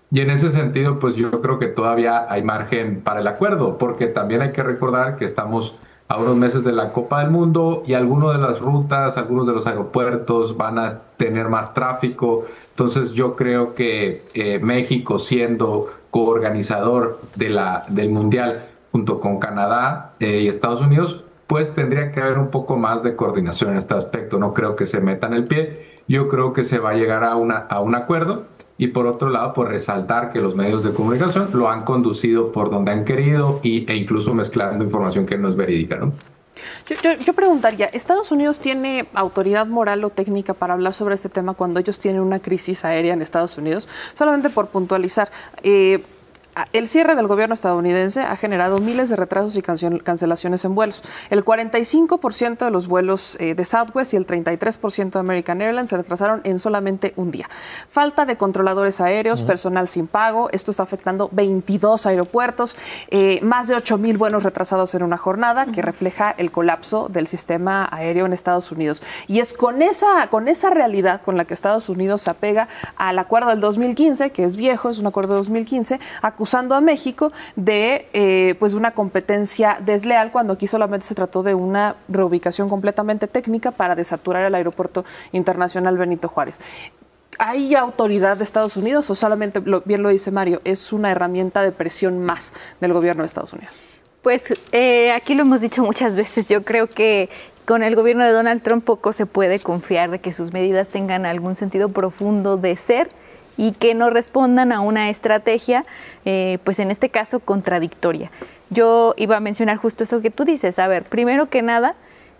Y en ese sentido, pues yo creo que todavía hay margen para el acuerdo, porque también hay que recordar que estamos a unos meses de la Copa del Mundo y algunas de las rutas, algunos de los aeropuertos van a tener más tráfico. Entonces yo creo que eh, México, siendo coorganizador de la, del Mundial junto con Canadá eh, y Estados Unidos, pues tendría que haber un poco más de coordinación en este aspecto. No creo que se metan el pie. Yo creo que se va a llegar a, una, a un acuerdo. Y por otro lado, por resaltar que los medios de comunicación lo han conducido por donde han querido y, e incluso mezclando información que no es verídica, ¿no? Yo, yo, yo preguntaría, ¿Estados Unidos tiene autoridad moral o técnica para hablar sobre este tema cuando ellos tienen una crisis aérea en Estados Unidos? Solamente por puntualizar, eh, el cierre del gobierno estadounidense ha generado miles de retrasos y cancelaciones en vuelos. El cuarenta y cinco por ciento de los vuelos eh, de Southwest y el treinta y tres por ciento de American Airlines se retrasaron en solamente un día. Falta de controladores aéreos, uh-huh. personal sin pago. Esto está afectando veintidós aeropuertos, eh, más de ocho mil vuelos retrasados en una jornada, uh-huh. que refleja el colapso del sistema aéreo en Estados Unidos. Y es con esa, con esa realidad con la que Estados Unidos se apega al acuerdo del dos mil quince, que es viejo, es un acuerdo de dos mil quince, acusando a México de eh, pues una competencia desleal, cuando aquí solamente se trató de una reubicación completamente técnica para desaturar el aeropuerto internacional Benito Juárez. ¿Hay autoridad de Estados Unidos o solamente, lo, bien lo dice Mario, es una herramienta de presión más del gobierno de Estados Unidos? Pues eh, aquí lo hemos dicho muchas veces, yo creo que con el gobierno de Donald Trump poco se puede confiar de que sus medidas tengan algún sentido profundo de ser y que no respondan a una estrategia, eh, pues en este caso, contradictoria. Yo iba a mencionar justo eso que tú dices. A ver, primero que nada,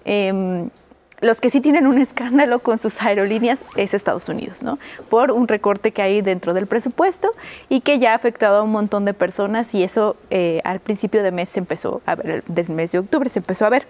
eh, los que sí tienen un escándalo con sus aerolíneas es Estados Unidos, ¿no? Por un recorte que hay dentro del presupuesto y que ya ha afectado a un montón de personas, y eso eh, al principio de mes se empezó a ver, del mes de octubre se empezó a ver.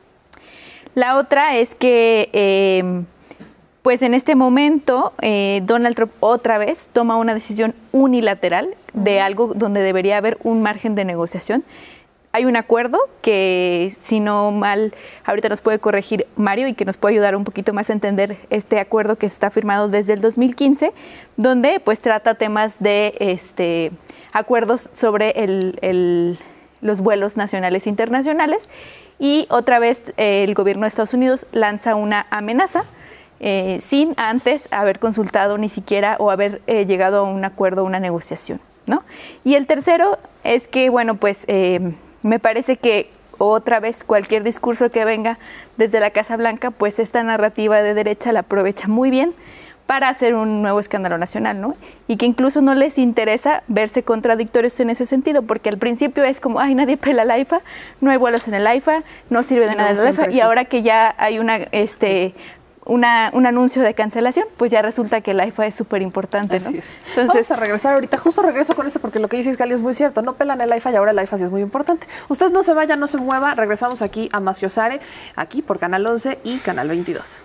La otra es que... Eh, Pues en este momento eh, Donald Trump otra vez toma una decisión unilateral de algo donde debería haber un margen de negociación. Hay un acuerdo que, si no mal, ahorita nos puede corregir Mario y que nos puede ayudar un poquito más a entender este acuerdo que está firmado desde el dos mil quince, donde pues trata temas de este, acuerdos sobre el, el, los vuelos nacionales e internacionales, y otra vez eh, el gobierno de Estados Unidos lanza una amenaza Eh, sin antes haber consultado ni siquiera o haber eh, llegado a un acuerdo, una negociación, ¿no? Y el tercero es que, bueno, pues eh, me parece que otra vez cualquier discurso que venga desde la Casa Blanca, pues esta narrativa de derecha la aprovecha muy bien para hacer un nuevo escándalo nacional, ¿no? Y que incluso no les interesa verse contradictorios en ese sentido, porque al principio es como, ay, nadie pela el AIFA, no hay vuelos en el AIFA, no sirve de nada el AIFA, y ahora que ya hay una... este Una, un anuncio de cancelación, pues ya resulta que el AIFA es súper importante, ¿no? Así es. Entonces, vamos a regresar ahorita, justo regreso con esto porque lo que dice Iscali es muy cierto, no pelan el AIFA y ahora el AIFA sí es muy importante. Usted no se vaya, no se mueva, regresamos aquí a Maciosare, aquí por Canal once y Canal veintidós.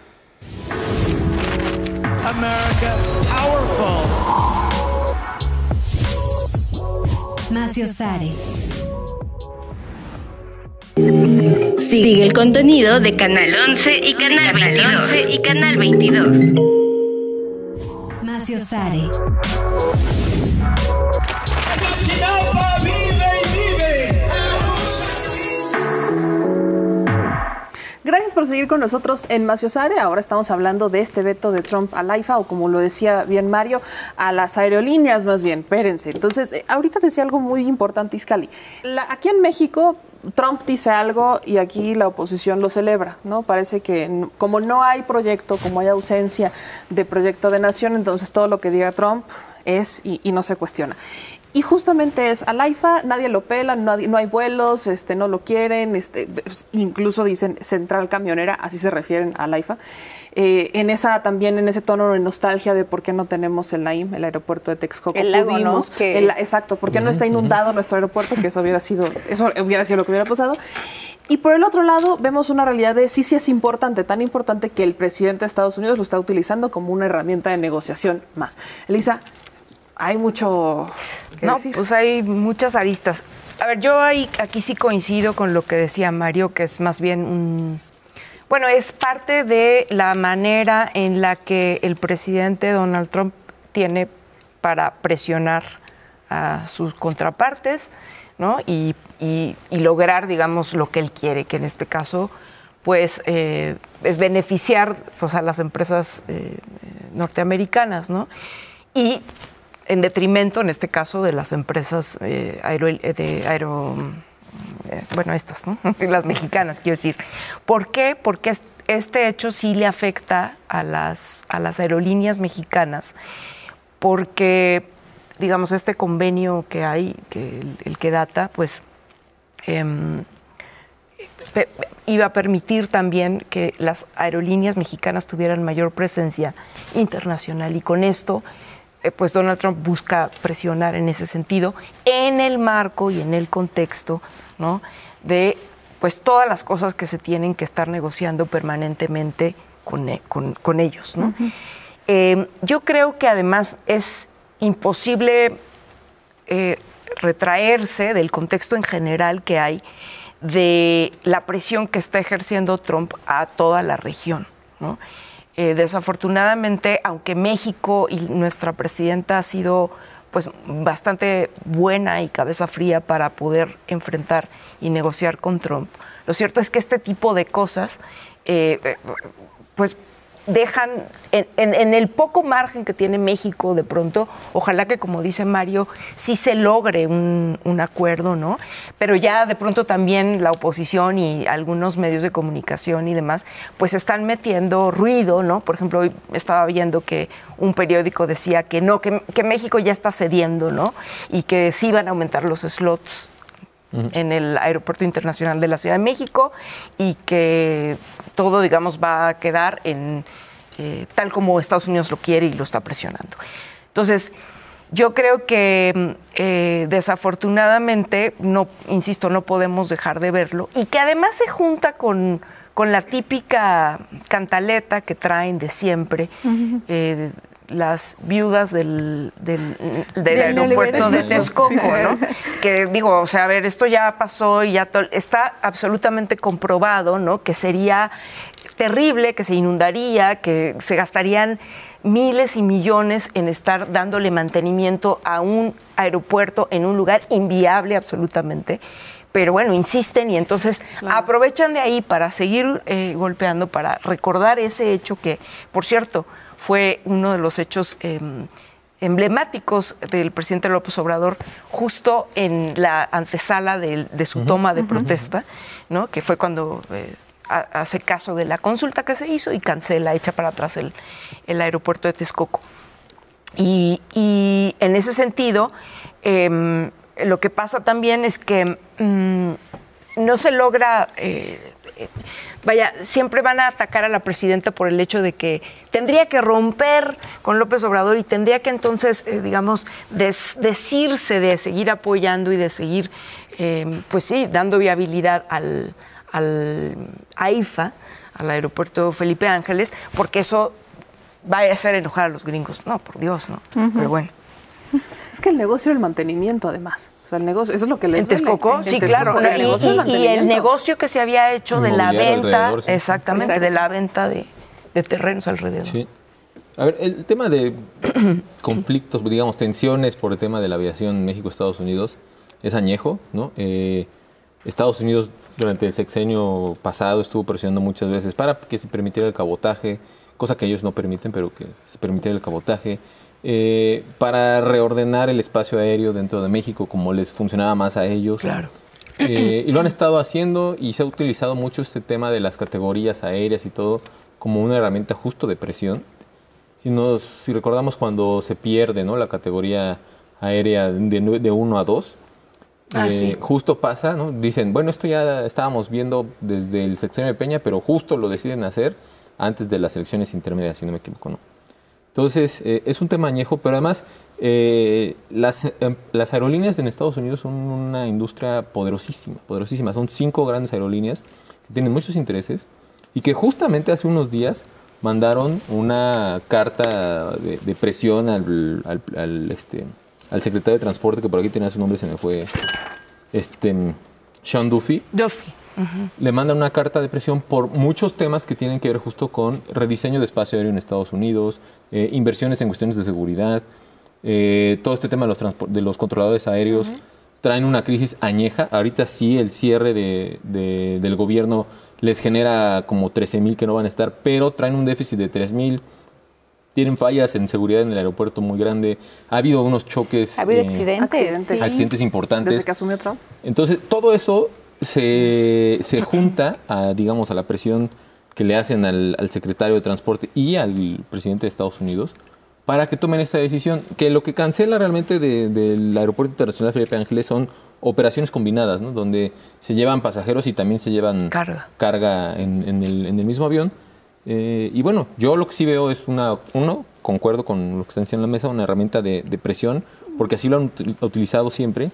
America, powerful. Maciosare. Sigue el contenido de Canal once y Canal veintidós. y Canal veintidós. Maciosare. Gracias por seguir con nosotros en Maciosare. Ahora estamos hablando de este veto de Trump al AIFA, o como lo decía bien Mario, a las aerolíneas más bien. Espérense. Entonces, eh, ahorita decía algo muy importante, Iscali. La, aquí en México, Trump dice algo y aquí la oposición lo celebra, ¿no? Parece que como no hay proyecto, como hay ausencia de proyecto de nación, entonces todo lo que diga Trump es y, y no se cuestiona. Y justamente es, al AIFA nadie lo pela, no hay, no hay vuelos, este, no lo quieren, este, incluso dicen central camionera, así se refieren al AIFA. Eh, en esa también, en ese tono de nostalgia de por qué no tenemos el NAIM, el aeropuerto de Texcoco. El lago, Pudimos, ¿no? Que... el, exacto, ¿por qué no está inundado nuestro aeropuerto? Que eso hubiera sido, eso hubiera sido lo que hubiera pasado. Y por el otro lado, vemos una realidad de sí, sí es importante, tan importante que el presidente de Estados Unidos lo está utilizando como una herramienta de negociación más. Elisa, hay mucho que no, decir. Pues hay muchas aristas. A ver, yo ahí, aquí sí coincido con lo que decía Mario, que es más bien un... Bueno, es parte de la manera en la que el presidente Donald Trump tiene para presionar a sus contrapartes, ¿no? Y, y, y lograr, digamos, lo que él quiere, que en este caso, pues, eh, es beneficiar, pues, a las empresas eh, norteamericanas, ¿no? Y en detrimento, en este caso, de las empresas eh, aero, de aero, eh, bueno, estas, ¿no? Las mexicanas, quiero decir. ¿Por qué? Porque este hecho sí le afecta a las, a las aerolíneas mexicanas, porque, digamos, este convenio que hay, que el, el que data, pues, eh, pe, iba a permitir también que las aerolíneas mexicanas tuvieran mayor presencia internacional, y con esto, eh, pues Donald Trump busca presionar en ese sentido, en el marco y en el contexto, ¿no?, de, pues, todas las cosas que se tienen que estar negociando permanentemente con, con, con ellos, ¿no? Uh-huh. eh, yo creo que además es imposible eh, retraerse del contexto en general que hay de la presión que está ejerciendo Trump a toda la región, ¿no? Eh, desafortunadamente, aunque México y nuestra presidenta ha sido, pues, bastante buena y cabeza fría para poder enfrentar y negociar con Trump, lo cierto es que este tipo de cosas, eh, pues, dejan en, en, en el poco margen que tiene México de pronto, ojalá que, como dice Mario, sí se logre un, un acuerdo, ¿no? Pero ya de pronto también la oposición y algunos medios de comunicación y demás, pues están metiendo ruido, ¿no? Por ejemplo, hoy estaba viendo que un periódico decía que no, que, que México ya está cediendo, ¿no? Y que sí van a aumentar los slots uh-huh. en el Aeropuerto Internacional de la Ciudad de México, y que todo, digamos, va a quedar en eh, tal como Estados Unidos lo quiere y lo está presionando. Entonces, yo creo que eh, desafortunadamente, no, insisto, no podemos dejar de verlo, y que además se junta con, con la típica cantaleta que traen de siempre, uh-huh. eh, las viudas del, del, del, del aeropuerto de Texcoco, ¿no? Que digo, o sea, a ver, esto ya pasó y ya to- está absolutamente comprobado, ¿no? Que sería terrible, que se inundaría, que se gastarían miles y millones en estar dándole mantenimiento a un aeropuerto en un lugar inviable absolutamente. Pero bueno, insisten, y entonces claro. aprovechan de ahí para seguir eh, golpeando, para recordar ese hecho que, por cierto, fue uno de los hechos eh, emblemáticos del presidente López Obrador, justo en la antesala de, de su toma de protesta, ¿no? Que fue cuando eh, hace caso de la consulta que se hizo y cancela, echa para atrás el, el aeropuerto de Texcoco. Y, y en ese sentido, eh, lo que pasa también es que mmm, no se logra... Eh, eh, Vaya, siempre van a atacar a la presidenta por el hecho de que tendría que romper con López Obrador y tendría que entonces, eh, digamos, des, desirse de seguir apoyando y de seguir, eh, pues sí, dando viabilidad al, al AIFA, al aeropuerto Felipe Ángeles, porque eso va a hacer enojar a los gringos. No, por Dios, no. Uh-huh. Pero bueno. Es que el negocio del mantenimiento, además. O sea, el negocio, eso es lo que les En Texcoco, sí, claro. El y, y, y el negocio que se había hecho de la venta, sí. exactamente, Exacto. de la venta de, de terrenos alrededor. Sí. A ver, el tema de conflictos, digamos, tensiones por el tema de la aviación México-Estados Unidos es añejo, ¿no? Eh, Estados Unidos durante el sexenio pasado estuvo presionando muchas veces para que se permitiera el cabotaje, cosa que ellos no permiten, pero que se permitiera el cabotaje. Eh, para reordenar el espacio aéreo dentro de México como les funcionaba más a ellos. Claro. Eh, y lo han estado haciendo, y se ha utilizado mucho este tema de las categorías aéreas y todo como una herramienta justo de presión. Si, nos, si recordamos cuando se pierde, ¿no?, la categoría aérea de, de uno a dos, ah, eh, sí. justo pasa, ¿no? Dicen, bueno, esto ya estábamos viendo desde el sexenio de Peña, pero justo lo deciden hacer antes de las elecciones intermedias, si no me equivoco, ¿no? Entonces, eh, es un tema añejo, pero además eh, las, eh, las aerolíneas en Estados Unidos son una industria poderosísima, poderosísima. Son cinco grandes aerolíneas que tienen muchos intereses y que justamente hace unos días mandaron una carta de, de presión al, al, al, este, al secretario de Transporte, que por aquí tenía su nombre, se me fue, este, Sean Duffy. Duffy. Uh-huh. Le mandan una carta de presión por muchos temas que tienen que ver justo con rediseño de espacio aéreo en Estados Unidos, eh, inversiones en cuestiones de seguridad. eh, todo este tema de los, de los controladores aéreos uh-huh. traen una crisis añeja. Ahorita sí el cierre de, de, del gobierno les genera como trece mil que no van a estar, pero traen un déficit de tres mil. Tienen fallas en seguridad en el aeropuerto muy grande. Ha habido unos choques. Ha habido eh, accidentes. Accidentes. Sí. Accidentes importantes. Desde que asumió Trump. Entonces, todo eso se, se junta a, digamos, a la presión que le hacen al, al secretario de Transporte y al presidente de Estados Unidos para que tomen esta decisión. Que lo que cancela realmente de, del Aeropuerto Internacional Felipe Ángeles son operaciones combinadas, ¿no? Donde se llevan pasajeros y también se llevan carga, carga en, en, el, en el mismo avión. Eh, y bueno, yo lo que sí veo es una, uno, concuerdo con lo que está diciendo en la mesa, una herramienta de, de presión, porque así lo han utilizado siempre.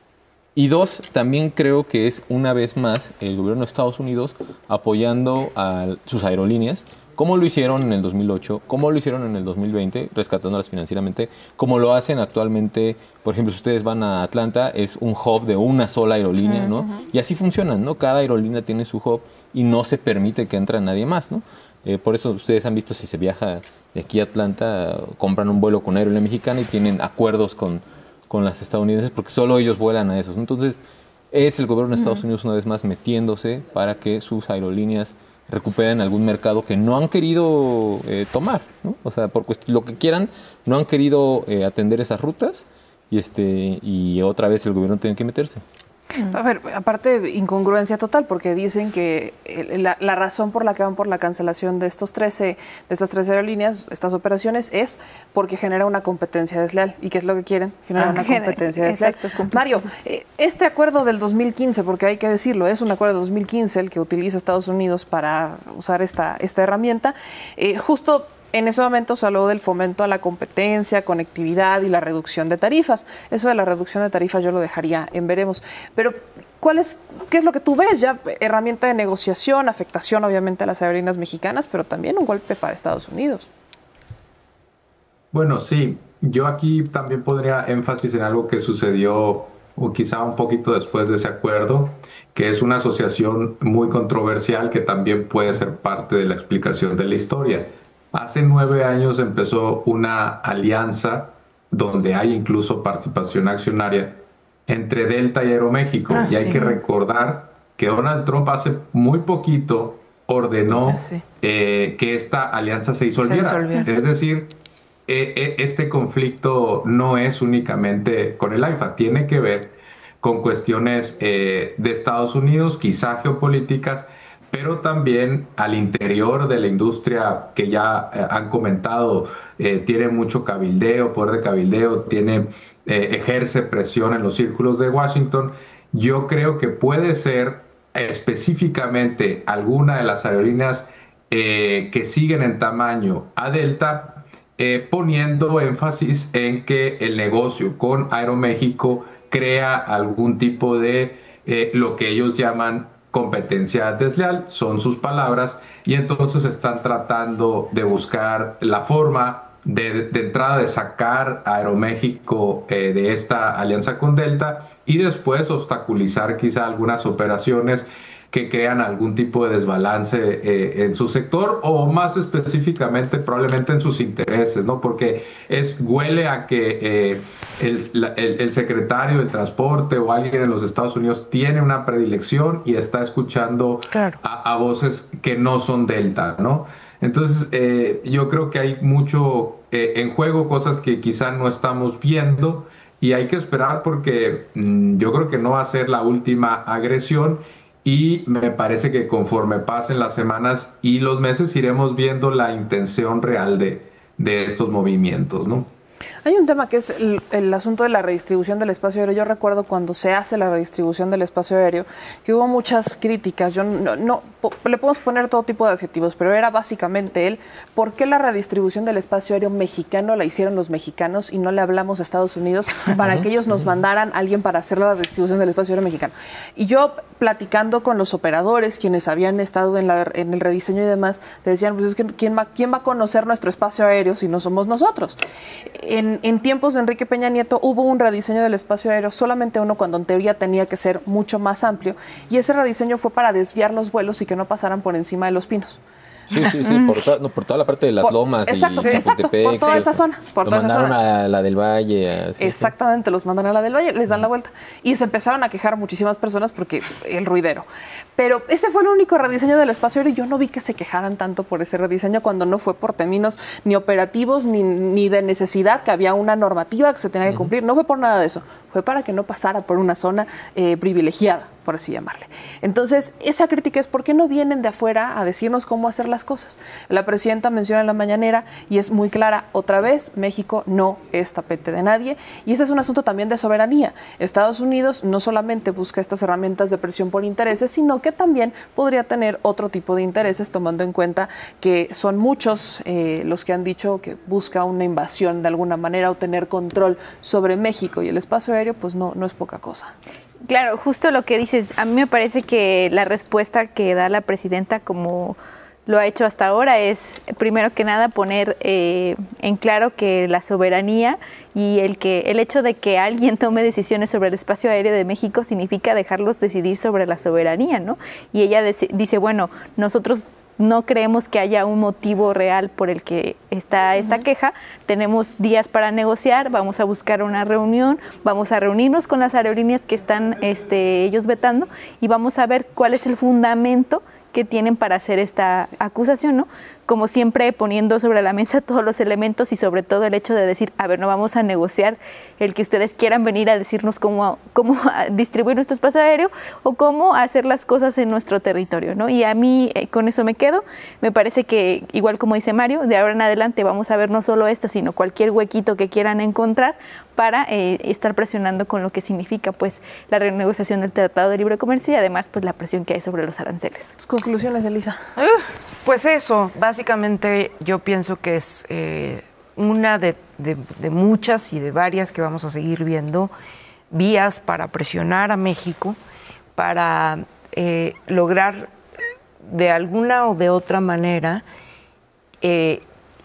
Y dos, también creo que es una vez más el gobierno de Estados Unidos apoyando a sus aerolíneas, como lo hicieron en el dos mil ocho, como lo hicieron en el dos mil veinte, rescatándolas financieramente, como lo hacen actualmente. Por ejemplo, si ustedes van a Atlanta, es un hub de una sola aerolínea, ¿no? Uh-huh. Y así funcionan, ¿no? Cada aerolínea tiene su hub y no se permite que entre nadie más, ¿no? Eh, por eso ustedes han visto, si se viaja de aquí a Atlanta, compran un vuelo con aerolínea mexicana y tienen acuerdos con, con las estadounidenses porque solo ellos vuelan a esos, ¿no? Entonces, es el gobierno de Estados uh-huh. Unidos una vez más metiéndose para que sus aerolíneas recuperen algún mercado que no han querido eh, tomar, ¿no? O sea, por lo que quieran, no han querido eh, atender esas rutas y, este, y otra vez el gobierno tiene que meterse. A ver, aparte incongruencia total, porque dicen que la, la razón por la que van por la cancelación de estos trece, de estas trece aerolíneas, estas operaciones, es porque genera una competencia desleal. ¿Y qué es lo que quieren? Generar ah, una competencia desleal. Exacto. Mario, este acuerdo del dos mil quince, porque hay que decirlo, es un acuerdo del dos mil quince el que utiliza Estados Unidos para usar esta, esta herramienta, eh, justo en ese momento se habló del fomento a la competencia, conectividad y la reducción de tarifas. Eso de la reducción de tarifas yo lo dejaría en veremos. Pero, ¿cuál es, ¿qué es lo que tú ves? Ya herramienta de negociación, afectación obviamente a las aerolíneas mexicanas, pero también un golpe para Estados Unidos. Bueno, sí. Yo aquí también pondría énfasis en algo que sucedió o quizá un poquito después de ese acuerdo, que es una asociación muy controversial que también puede ser parte de la explicación de la historia. Hace nueve años empezó una alianza donde hay incluso participación accionaria entre Delta y Aeroméxico. Ah, y hay sí. que recordar que Donald Trump hace muy poquito ordenó ah, sí. eh, que esta alianza se disolviera. Se disolviera. Es decir, eh, eh, este conflicto no es únicamente con el AIFA, tiene que ver con cuestiones eh, de Estados Unidos, quizá geopolíticas, pero también al interior de la industria que ya eh, han comentado, eh, tiene mucho cabildeo, poder de cabildeo, tiene, eh, ejerce presión en los círculos de Washington. Yo creo que puede ser específicamente alguna de las aerolíneas eh, que siguen en tamaño a Delta, eh, poniendo énfasis en que el negocio con Aeroméxico crea algún tipo de eh, lo que ellos llaman competencia desleal, son sus palabras, y entonces están tratando de buscar la forma de, de entrada de sacar a Aeroméxico eh, de esta alianza con Delta y después obstaculizar quizá algunas operaciones que crean algún tipo de desbalance eh, en su sector o más específicamente probablemente en sus intereses, ¿no? Porque es, huele a que eh, el, la, el, el secretario del transporte o alguien en los Estados Unidos tiene una predilección y está escuchando claro. a, a voces que no son Delta, ¿no? Entonces eh, yo creo que hay mucho eh, en juego, cosas que quizá no estamos viendo y hay que esperar porque mmm, yo creo que no va a ser la última agresión. Y me parece que conforme pasen las semanas y los meses iremos viendo la intención real de, de estos movimientos, ¿no? Hay un tema que es el, el asunto de la redistribución del espacio aéreo. Yo recuerdo cuando se hace la redistribución del espacio aéreo que hubo muchas críticas. Yo no, no le podemos poner todo tipo de adjetivos, pero era básicamente el por qué la redistribución del espacio aéreo mexicano la hicieron los mexicanos y no le hablamos a Estados Unidos para que ellos nos mandaran a alguien para hacer la redistribución del espacio aéreo mexicano. Y yo platicando con los operadores, quienes habían estado en, la, en el rediseño y demás, te decían, pues es que ¿quién va, quién va a conocer nuestro espacio aéreo si no somos nosotros? En, en tiempos de Enrique Peña Nieto hubo un rediseño del espacio aéreo, solamente uno cuando en teoría tenía que ser mucho más amplio, y ese rediseño fue para desviar los vuelos y que no pasaran por encima de Los Pinos. Sí, sí, sí, por, to, no, por toda la parte de las por, lomas. Exacto, y exacto, por toda esa zona. Por lo toda esa mandaron zona. a la del Valle. Así, Exactamente, sí. Los mandan a la del Valle, les dan la vuelta. Y se empezaron a quejar muchísimas personas porque el ruidero. Pero ese fue el único rediseño del espacio aéreo y yo no vi que se quejaran tanto por ese rediseño cuando no fue por términos ni operativos ni, ni de necesidad, que había una normativa que se tenía que cumplir. No fue por nada de eso. Fue para que no pasara por una zona eh, privilegiada, por así llamarle. Entonces, esa crítica es por qué no vienen de afuera a decirnos cómo hacer las cosas. La presidenta menciona en la mañanera y es muy clara, otra vez, México no es tapete de nadie. Y este es un asunto también de soberanía. Estados Unidos no solamente busca estas herramientas de presión por intereses, sino que también podría tener otro tipo de intereses, tomando en cuenta que son muchos eh, los que han dicho que busca una invasión de alguna manera o tener control sobre México, y el espacio aéreo pues no, no es poca cosa. Claro, justo lo que dices, a mí me parece que la respuesta que da la presidenta, como lo ha hecho hasta ahora, es primero que nada poner eh, en claro que la soberanía y el que el hecho de que alguien tome decisiones sobre el espacio aéreo de México significa dejarlos decidir sobre la soberanía, ¿no? Y ella dice, bueno, nosotros no creemos que haya un motivo real por el que está esta uh-huh. queja. Tenemos días para negociar, vamos a buscar una reunión, vamos a reunirnos con las aerolíneas que están este, ellos vetando y vamos a ver cuál es el fundamento que tienen para hacer esta acusación, ¿no? Como siempre poniendo sobre la mesa todos los elementos y sobre todo el hecho de decir, a ver, no vamos a negociar el que ustedes quieran venir a decirnos cómo, cómo distribuir nuestro espacio aéreo o cómo hacer las cosas en nuestro territorio, ¿no? Y a mí eh, con eso me quedo. Me parece que, igual como dice Mario, de ahora en adelante vamos a ver no solo esto, sino cualquier huequito que quieran encontrar para eh, estar presionando con lo que significa pues la renegociación del Tratado de Libre Comercio y además pues la presión que hay sobre los aranceles. Conclusiones, Elisa. Uh, pues eso, básicamente yo pienso que es eh, una de, de, de muchas y de varias que vamos a seguir viendo vías para presionar a México, para eh, lograr de alguna o de otra manera eh,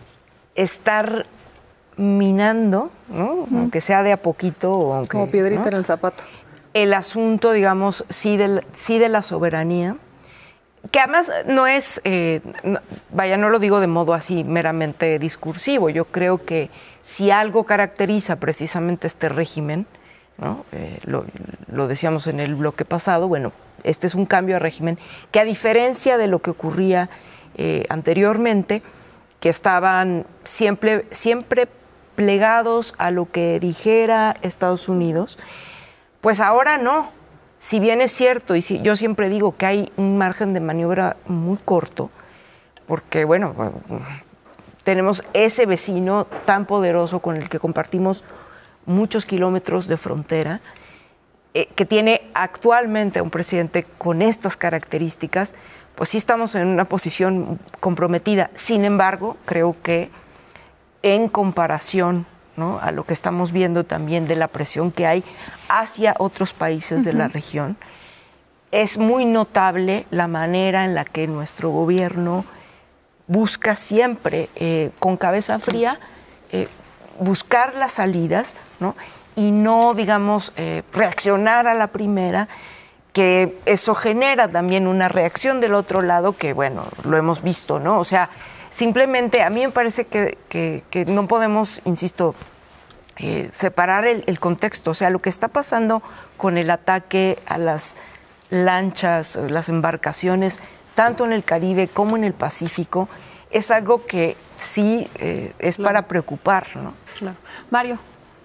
estar minando, ¿no? Uh-huh. Aunque sea de a poquito o aunque, como piedrita, ¿no?, en el zapato. El asunto, digamos, sí de, sí de la soberanía, que además no es, eh, no, vaya, no lo digo de modo así meramente discursivo. Yo creo que si algo caracteriza precisamente este régimen, ¿no? Eh, lo, lo decíamos en el bloque pasado, bueno, este es un cambio de régimen que, a diferencia de lo que ocurría eh, anteriormente, que estaban siempre, siempre plegados a lo que dijera Estados Unidos, pues ahora no. Si bien es cierto, y si, yo siempre digo que hay un margen de maniobra muy corto, porque bueno, tenemos ese vecino tan poderoso con el que compartimos muchos kilómetros de frontera, eh, que tiene actualmente un presidente con estas características, pues sí estamos en una posición comprometida. Sin embargo, creo que en comparación, ¿no?, a lo que estamos viendo también de la presión que hay hacia otros países uh-huh. de la región, es muy notable la manera en la que nuestro gobierno busca siempre, eh, con cabeza fría, eh, buscar las salidas, ¿no?, y no, digamos, eh, reaccionar a la primera, que eso genera también una reacción del otro lado que, bueno, lo hemos visto, ¿no? O sea, simplemente a mí me parece que, que, que no podemos, insisto, eh, separar el, el contexto. O sea, lo que está pasando con el ataque a las lanchas, las embarcaciones, tanto en el Caribe como en el Pacífico, es algo que sí eh, es claro. para preocupar, ¿no? Claro. Mario.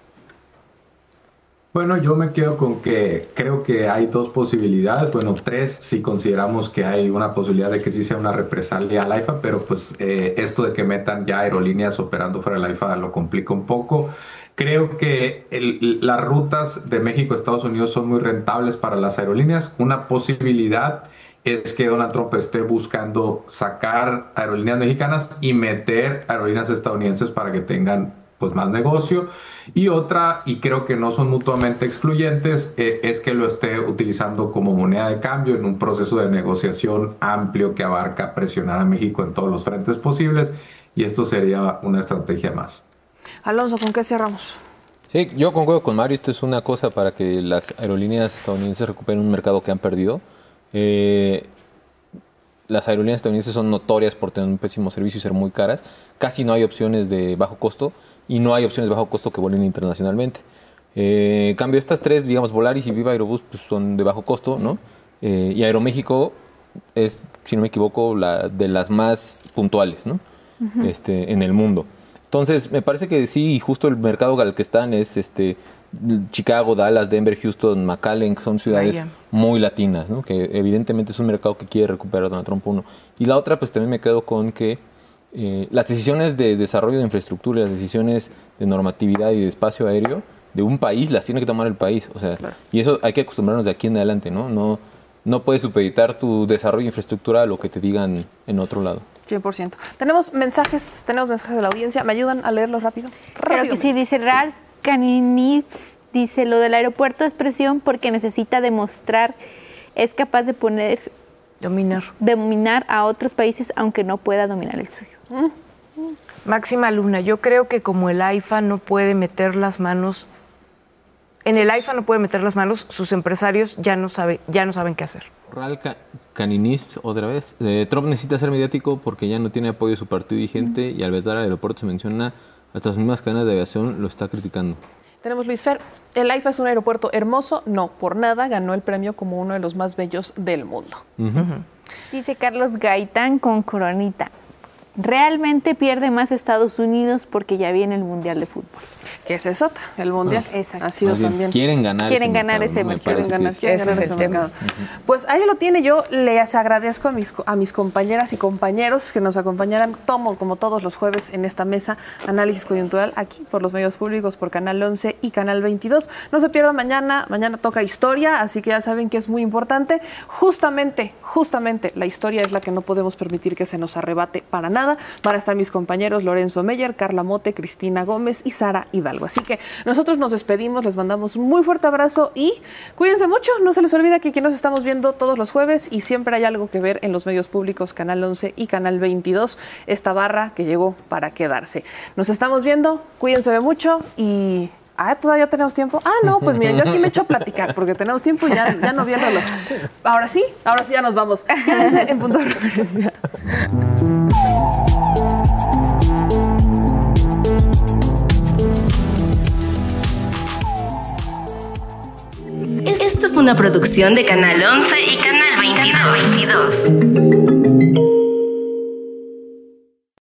Bueno, yo me quedo con que creo que hay dos posibilidades, bueno, tres, si consideramos que hay una posibilidad de que sí sea una represalia al AIFA, pero pues eh, esto de que metan ya aerolíneas operando fuera del AIFA lo complica un poco. Creo que el, las rutas de México a Estados Unidos son muy rentables para las aerolíneas. Una posibilidad es que Donald Trump esté buscando sacar aerolíneas mexicanas y meter aerolíneas estadounidenses para que tengan pues más negocio, y otra, y creo que no son mutuamente excluyentes, eh, es que lo esté utilizando como moneda de cambio en un proceso de negociación amplio que abarca presionar a México en todos los frentes posibles, y esto sería una estrategia más. Alonso, ¿con qué cerramos? Sí, yo concuerdo con Mario, esto es una cosa para que las aerolíneas estadounidenses recuperen un mercado que han perdido. Eh, las aerolíneas estadounidenses son notorias por tener un pésimo servicio y ser muy caras. Casi no hay opciones de bajo costo y no hay opciones de bajo costo que vuelen internacionalmente. Eh, en cambio, estas tres, digamos, Volaris y Viva Aerobús, pues, son de bajo costo, ¿no? Eh, y Aeroméxico es, si no me equivoco, la de las más puntuales, ¿no? Uh-huh. este, en el mundo. Entonces, me parece que sí, y justo el mercado al que están es este Chicago, Dallas, Denver, Houston, McAllen, que son ciudades Vaya. muy latinas, ¿no? Que evidentemente es un mercado que quiere recuperar Donald Trump uno. Y la otra, pues también me quedo con que eh, las decisiones de desarrollo de infraestructura, las decisiones de normatividad y de espacio aéreo de un país las tiene que tomar el país. O sea, claro. Y eso hay que acostumbrarnos de aquí en adelante, ¿no? No, no puedes supeditar tu desarrollo de infraestructura a lo que te digan en otro lado. cien por ciento. Tenemos mensajes, tenemos mensajes de la audiencia. ¿Me ayudan a leerlos rápido? Creo que sí, dice Ralph Caninips, dice, lo del aeropuerto es presión porque necesita demostrar, es capaz de poner, dominar, dominar a otros países aunque no pueda dominar el suyo. Mm. Máxima Luna, yo creo que como el AIFA no puede meter las manos, en el AIFA no puede meter las manos, sus empresarios ya no, sabe, ya no saben qué hacer. Ralph Caninips, otra vez, eh, Trump necesita ser mediático porque ya no tiene apoyo de su partido vigente mm. y al vetar al aeropuerto se menciona hasta las mismas cadenas de aviación lo está criticando. Tenemos Luis Fer. ¿El AIFA es un aeropuerto hermoso? No, por nada ganó el premio como uno de los más bellos del mundo. Uh-huh. Uh-huh. Dice Carlos Gaitán con Coronita. Realmente pierde más Estados Unidos porque ya viene el Mundial de Fútbol. Que ese es otro, el Mundial. Ah, exacto. Ha sido también. Quieren ganar quieren ese ganar mercado, ese ¿no? mercado. Quieren ganar, quieren ese ganar es ese el mercado. tema. Pues ahí lo tiene. Yo les agradezco a mis, a mis compañeras y compañeros que nos acompañaran tomo, como todos los jueves en esta mesa Análisis Coyuntural aquí por los medios públicos, por Canal once y Canal veintidós. No se pierdan mañana, mañana toca historia, así que ya saben que es muy importante. Justamente, justamente la historia es la que no podemos permitir que se nos arrebate para nada. Van a estar mis compañeros Lorenzo Meyer, Carla Mote, Cristina Gómez y Sara Hidalgo. Así que nosotros nos despedimos, les mandamos un muy fuerte abrazo y cuídense mucho. No se les olvida que aquí nos estamos viendo todos los jueves y siempre hay algo que ver en los medios públicos, Canal once y Canal veintidós, esta barra que llegó para quedarse. Nos estamos viendo, cuídense mucho y... Ah, ¿todavía tenemos tiempo? Ah, no, pues miren, yo aquí me echo a platicar porque tenemos tiempo y ya, ya no vi el reloj. Ahora sí, ahora sí ya nos vamos. Quédense en Punto de Referencia. Esto fue una producción de Canal once y Canal veintidós.